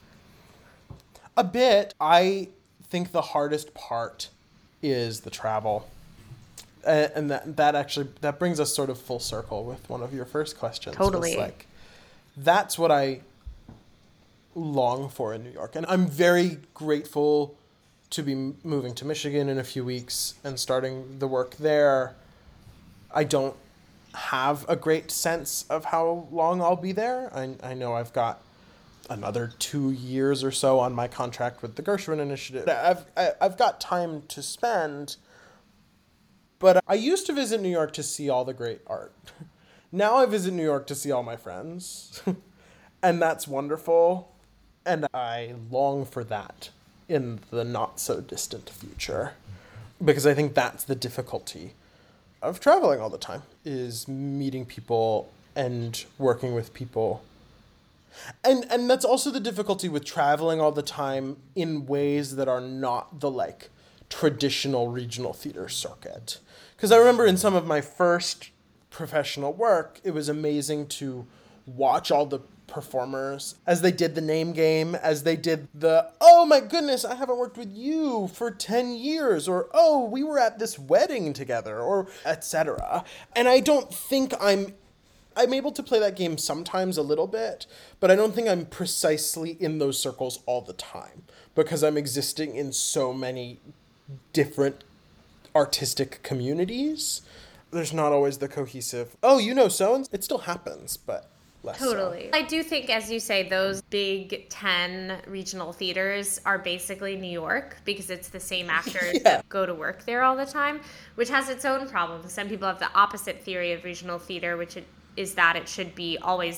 A bit. I think the hardest part is the travel. Uh, and that that actually, that brings us sort of full circle with one of your first questions. Totally. Was like, that's what I long for in New York. And I'm very grateful to be m- moving to Michigan in a few weeks and starting the work there. I don't have a great sense of how long I'll be there. I, I know I've got another two years or so on my contract with the Gershwin Initiative. I've, I, I've got time to spend, but I used to visit New York to see all the great art. Now I visit New York to see all my friends, and that's wonderful, and I long for that in the not-so-distant future, because I think that's the difficulty of traveling all the time, is meeting people and working with people. And and that's also the difficulty with traveling all the time in ways that are not the, like, traditional regional theater circuit. Because I remember in some of my first professional work, it was amazing to watch all the performers as they did the name game, as they did the, oh my goodness, I haven't worked with you for ten years, or oh, we were at this wedding together, or et cetera. And I don't think I'm I'm able to play that game sometimes a little bit, but I don't think I'm precisely in those circles all the time, because I'm existing in so many different artistic communities. There's not always the cohesive, oh, you know so and it still happens, but less Totally. so. I do think, as you say, those big ten regional theaters are basically New York, because it's the same actors Yeah. that go to work there all the time, which has its own problems. Some people have the opposite theory of regional theater, which it, is that it should be always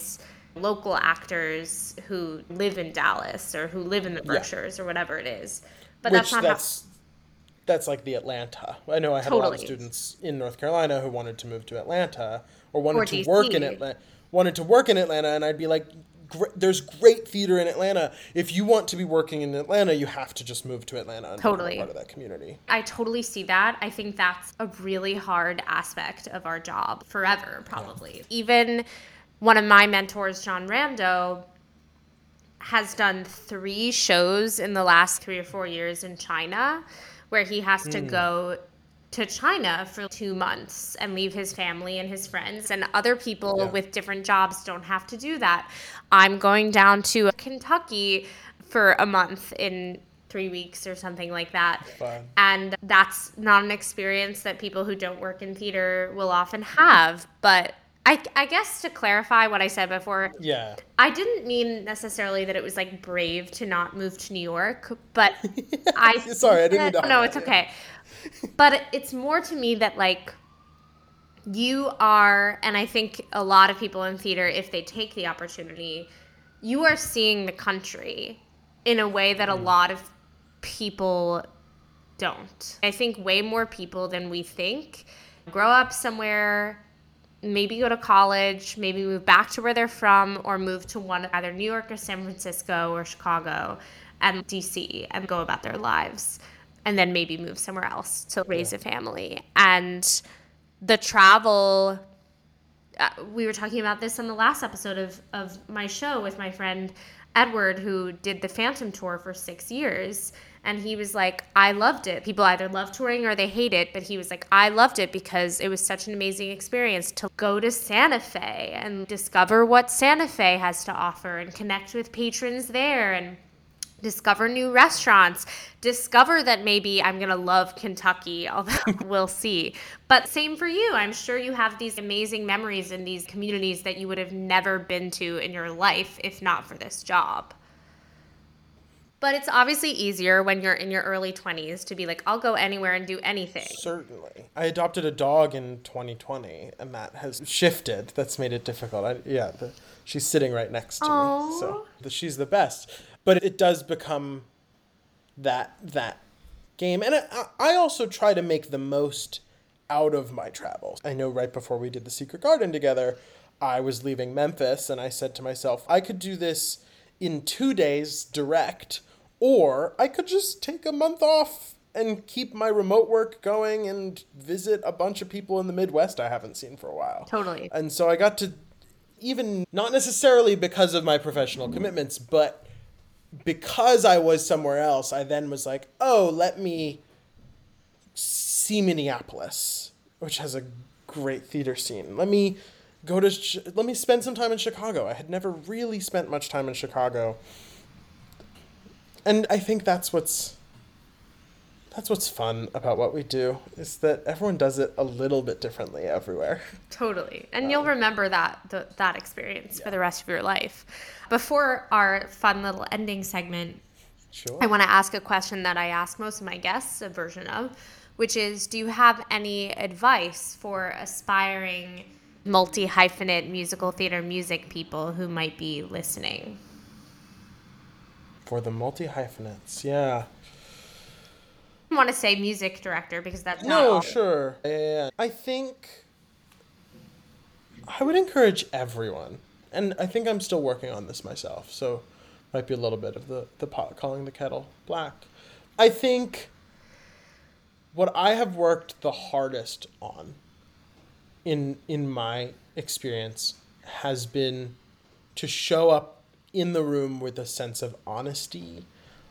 local actors who live in Dallas or who live in the Berkshires yeah. or whatever it is. But Which that's not that's, how... That's like the Atlanta. I know I had totally. a lot of students in North Carolina who wanted to move to Atlanta or wanted or to D C. work in Atlanta, wanted to work in Atlanta, and I'd be like, there's great theater in Atlanta. If you want to be working in Atlanta, you have to just move to Atlanta and totally. become a part of that community. I totally see that. I think that's a really hard aspect of our job forever, probably. Yeah. Even one of my mentors, John Ramdo, has done three shows in the last three or four years in China, where he has to mm. go to China for two months and leave his family and his friends. And other people yeah. with different jobs don't have to do that. I'm going down to Kentucky for a month in three weeks or something like that. Fun. And that's not an experience that people who don't work in theater will often have. But I, I guess to clarify what I said before, yeah, I didn't mean necessarily that it was like brave to not move to New York, but I sorry, I didn't know. No, it's okay. But it's more to me that like you are, and I think a lot of people in theater, if they take the opportunity, you are seeing the country in a way that a lot of people don't. I think way more people than we think grow up somewhere, maybe go to college, maybe move back to where they're from, or move to one either New York or San Francisco or Chicago and D C and go about their lives, and then maybe move somewhere else to raise yeah. a family. And the travel, uh, we were talking about this on the last episode of, of my show with my friend Edward, who did the Phantom Tour for six years. And he was like, I loved it. People either love touring or they hate it. But he was like, I loved it because it was such an amazing experience to go to Santa Fe and discover what Santa Fe has to offer and connect with patrons there and discover new restaurants, discover that maybe I'm going to love Kentucky, although we'll see. But same for you. I'm sure you have these amazing memories in these communities that you would have never been to in your life if not for this job. But it's obviously easier when you're in your early twenties to be like, I'll go anywhere and do anything. Certainly. I adopted a dog in twenty twenty, and that has shifted. That's made it difficult. I, yeah, the, she's sitting right next to Aww. me, so the, she's the best. But it does become that that game. And I, I also try to make the most out of my travels. I know right before we did The Secret Garden together, I was leaving Memphis, and I said to myself, I could do this in two days direct, or I could just take a month off and keep my remote work going and visit a bunch of people in the Midwest I haven't seen for a while. Totally. And so I got to, even not necessarily because of my professional commitments, but because I was somewhere else, I then was like, oh, let me see Minneapolis, which has a great theater scene. Let me go to, let me spend some time in Chicago. I had never really spent much time in Chicago. And I think that's what's, that's what's fun about what we do, is that everyone does it a little bit differently everywhere. Totally. And um, you'll remember that the, that experience yeah. for the rest of your life. Before our fun little ending segment, sure. I want to ask a question that I ask most of my guests a version of, which is, do you have any advice for aspiring multi-hyphenate musical theater music people who might be listening? For the multi-hyphenates, yeah. I want to say music director because that's not no all. Sure. Yeah. I think I would encourage everyone, and I think I'm still working on this myself, so might be a little bit of the the pot calling the kettle black. I think what I have worked the hardest on in in my experience has been to show up in the room with a sense of honesty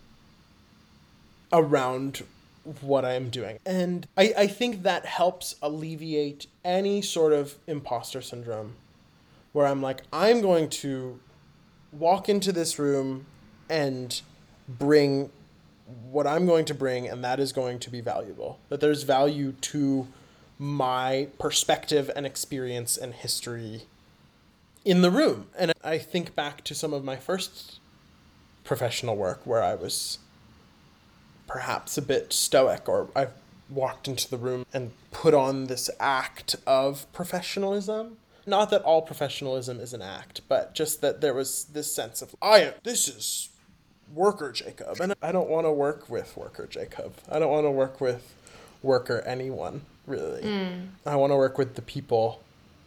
around what I'm doing. And I, I think that helps alleviate any sort of imposter syndrome where I'm like, I'm going to walk into this room and bring what I'm going to bring, and that is going to be valuable. That there's value to my perspective and experience and history in the room. And I think back to some of my first professional work where I was perhaps a bit stoic, or I walked into the room and put on this act of professionalism. Not that all professionalism is an act, but just that there was this sense of, I am, this is worker Jacob. And I don't want to work with worker Jacob. I don't want to work with worker anyone, really. Mm. I want to work with the people.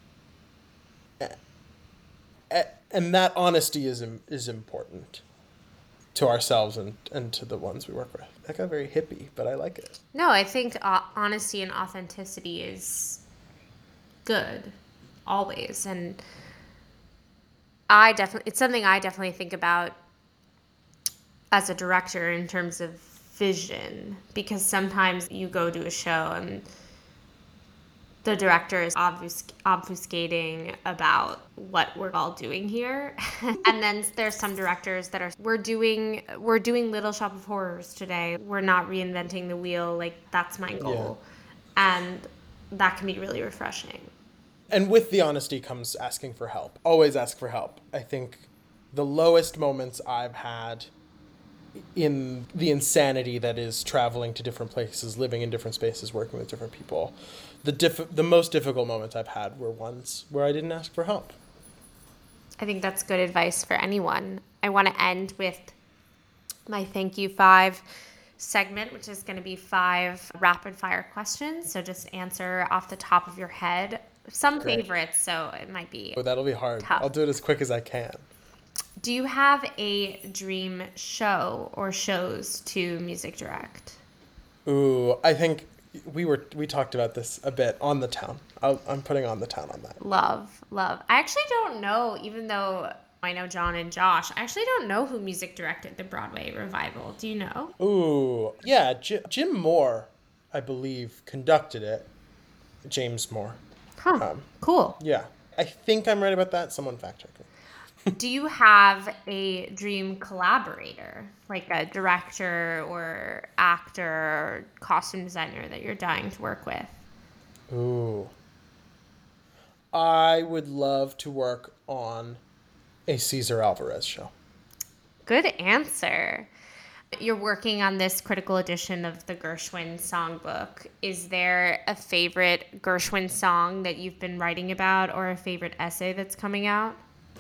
And that honesty is is important to ourselves and, and to the ones we work with. That got very hippie, but I like it. No, I think uh, honesty and authenticity is good, always. And I definitely, it's something I definitely think about as a director in terms of vision, because sometimes you go to a show and the director is obfusc- obfuscating about what we're all doing here. And then there's some directors that are, we're doing, we're doing Little Shop of Horrors today. We're not reinventing the wheel. Like, that's my goal. Yeah. And that can be really refreshing. And with the honesty comes asking for help. Always ask for help. I think the lowest moments I've had in the insanity that is traveling to different places, living in different spaces, working with different people, the diff- the most difficult moments I've had were ones where I didn't ask for help. I think that's good advice for anyone. I want to end with my Thank You Five segment, which is going to be five rapid fire questions. So just answer off the top of your head. Some Great. favorites, so it might be Oh, that'll be hard. Tough. I'll do it as quick as I can. Do you have a dream show or shows to music direct? Ooh, I think we were we talked about this a bit. On the Town. I'll, I'm putting On the Town on that. Love, love. I actually don't know, even though I know John and Josh, I actually don't know who music directed the Broadway revival. Do you know? Ooh, yeah, J- Jim Moore, I believe, conducted it. James Moore. Huh, um, cool. Yeah, I think I'm right about that. Someone fact check me. Do you have a dream collaborator, like a director or actor or costume designer that you're dying to work with? Ooh. I would love to work on a Cesar Alvarez show. Good answer. You're working on this critical edition of the Gershwin songbook. Is there a favorite Gershwin song that you've been writing about or a favorite essay that's coming out?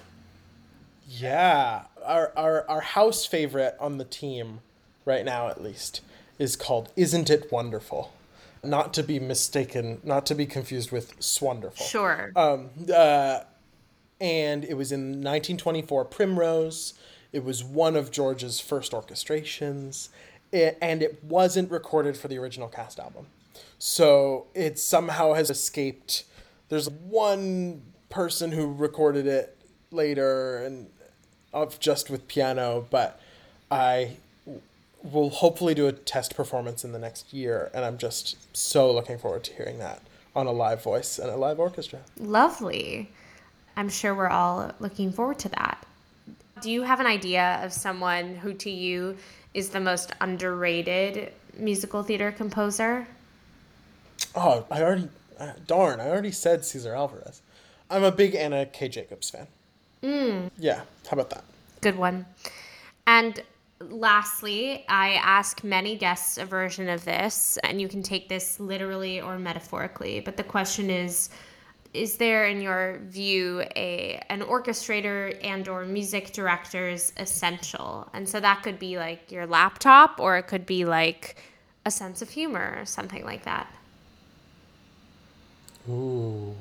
Yeah. Our, our, our house favorite on the team, right now at least, is called Isn't It Wonderful? Not to be mistaken, not to be confused with Swonderful. Sure. Um, uh, and it was in nineteen twenty-four Primrose. It was one of George's first orchestrations, it, and it wasn't recorded for the original cast album. So it somehow has escaped. There's one person who recorded it later and of just with piano, but I will hopefully do a test performance in the next year, and I'm just so looking forward to hearing that on a live voice and a live orchestra. Lovely. I'm sure we're all looking forward to that. Do you have an idea of someone who to you is the most underrated musical theater composer? Oh, I already, uh, darn, I already said Cesar Alvarez. I'm a big Anna K. Jacobs fan. Mm. Yeah, how about that? Good one. And lastly, I ask many guests a version of this, and you can take this literally or metaphorically, but the question is, is there, in your view, a an orchestrator and or music director's essential? And so that could be like your laptop, or it could be like a sense of humor or something like that. Ooh.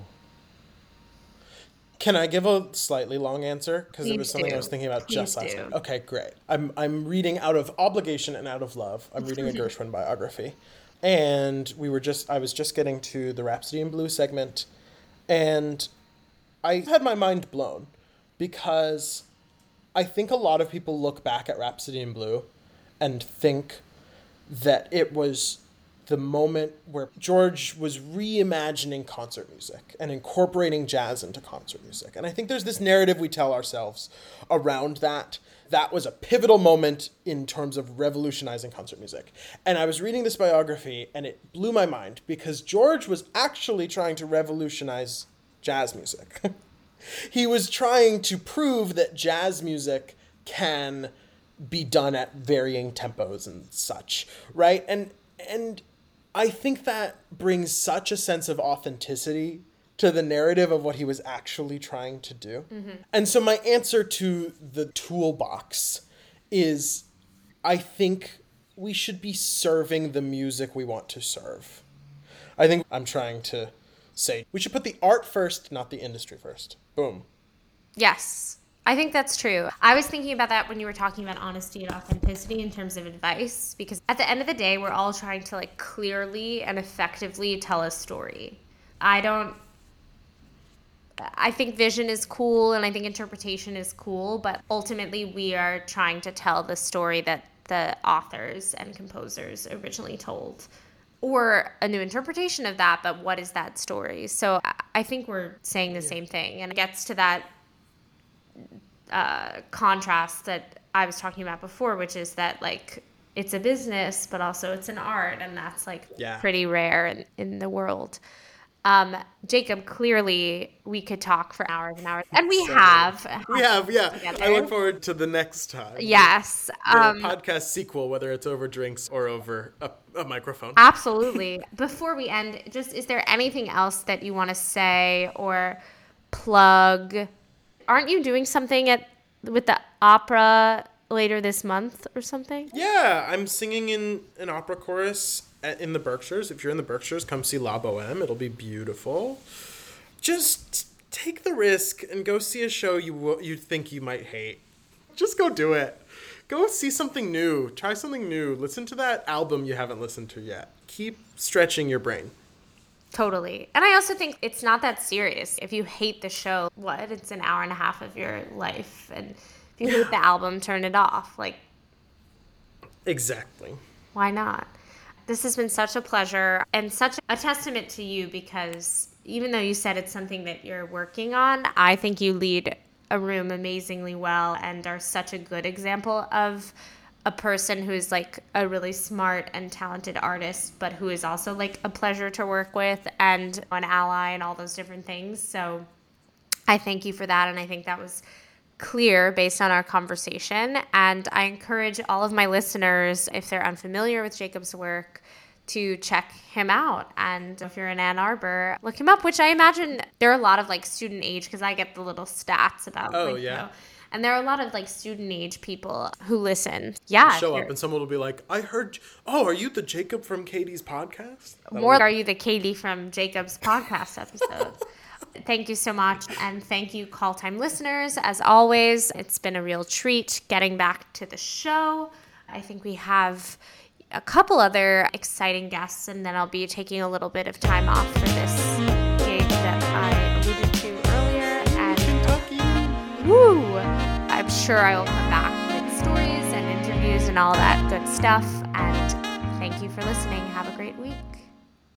Can I give a slightly long answer? Because it was something do. I was thinking about Please just do. last night. Okay, great. I'm I'm reading out of obligation and out of love. I'm reading a Gershwin biography. And we were just I was just getting to the Rhapsody in Blue segment. And I had my mind blown because I think a lot of people look back at Rhapsody in Blue and think that it was the moment where George was reimagining concert music and incorporating jazz into concert music. And I think there's this narrative we tell ourselves around that. That was a pivotal moment in terms of revolutionizing concert music. And I was reading this biography and it blew my mind because George was actually trying to revolutionize jazz music. He was trying to prove that jazz music can be done at varying tempos and such, right? And and I think that brings such a sense of authenticity to the narrative of what he was actually trying to do. Mm-hmm. And so my answer to the toolbox is, I think we should be serving the music we want to serve. I think I'm trying to say we should put the art first, not the industry first. Boom. Yes, I think that's true. I was thinking about that when you were talking about honesty and authenticity in terms of advice, because at the end of the day, we're all trying to like clearly and effectively tell a story. I don't, I think vision is cool and I think interpretation is cool, but ultimately we are trying to tell the story that the authors and composers originally told, or a new interpretation of that, but what is that story? So I think we're saying the yeah. same thing, and it gets to that uh, contrast that I was talking about before, which is that like it's a business, but also it's an art, and that's like yeah. pretty rare in, in the world. Um, Jacob, clearly we could talk for hours and hours, and we so have. We have, yeah. Together. I look forward to the next time. Yes. The um, podcast sequel, whether it's over drinks or over a, a microphone. Absolutely. Before we end, just is there anything else that you want to say or plug? Aren't you doing something at with the opera later this month or something? Yeah, I'm singing in an opera chorus in the Berkshires. If you're in the Berkshires, come see La Boheme. It'll be beautiful. Just take the risk and go see a show you you think you might hate. Just go do it. Go see something new. Try something new. Listen to that album you haven't listened to yet. Keep stretching your brain. Totally. And I also think it's not that serious. If you hate the show, what? It's an hour and a half of your life. And if you hate the album, turn it off. Like, exactly. Why not? This has been such a pleasure and such a testament to you, because even though you said it's something that you're working on, I think you lead a room amazingly well and are such a good example of a person who is like a really smart and talented artist, but who is also like a pleasure to work with and an ally and all those different things. So I thank you for that. And I think that was clear based on our conversation. And I encourage all of my listeners, if they're unfamiliar with Jacob's work, to check him out. And if you're in Ann Arbor, look him up, which I imagine there are a lot of like student age, because I get the little stats about oh like, yeah you know, and there are a lot of like student age people who listen. Yeah. Show up and someone will be like, I heard, oh, are you the Jacob from Katie's podcast? That'll More be- are you the Katie from Jacob's podcast episode? Thank you so much. And thank you, Call Time listeners. As always, it's been a real treat getting back to the show. I think we have a couple other exciting guests, and then I'll be taking a little bit of time off for this gig that I alluded to earlier. And Kentucky. Woo! I'm sure I will come back with stories and interviews and all that good stuff. And thank you for listening. Have a great week.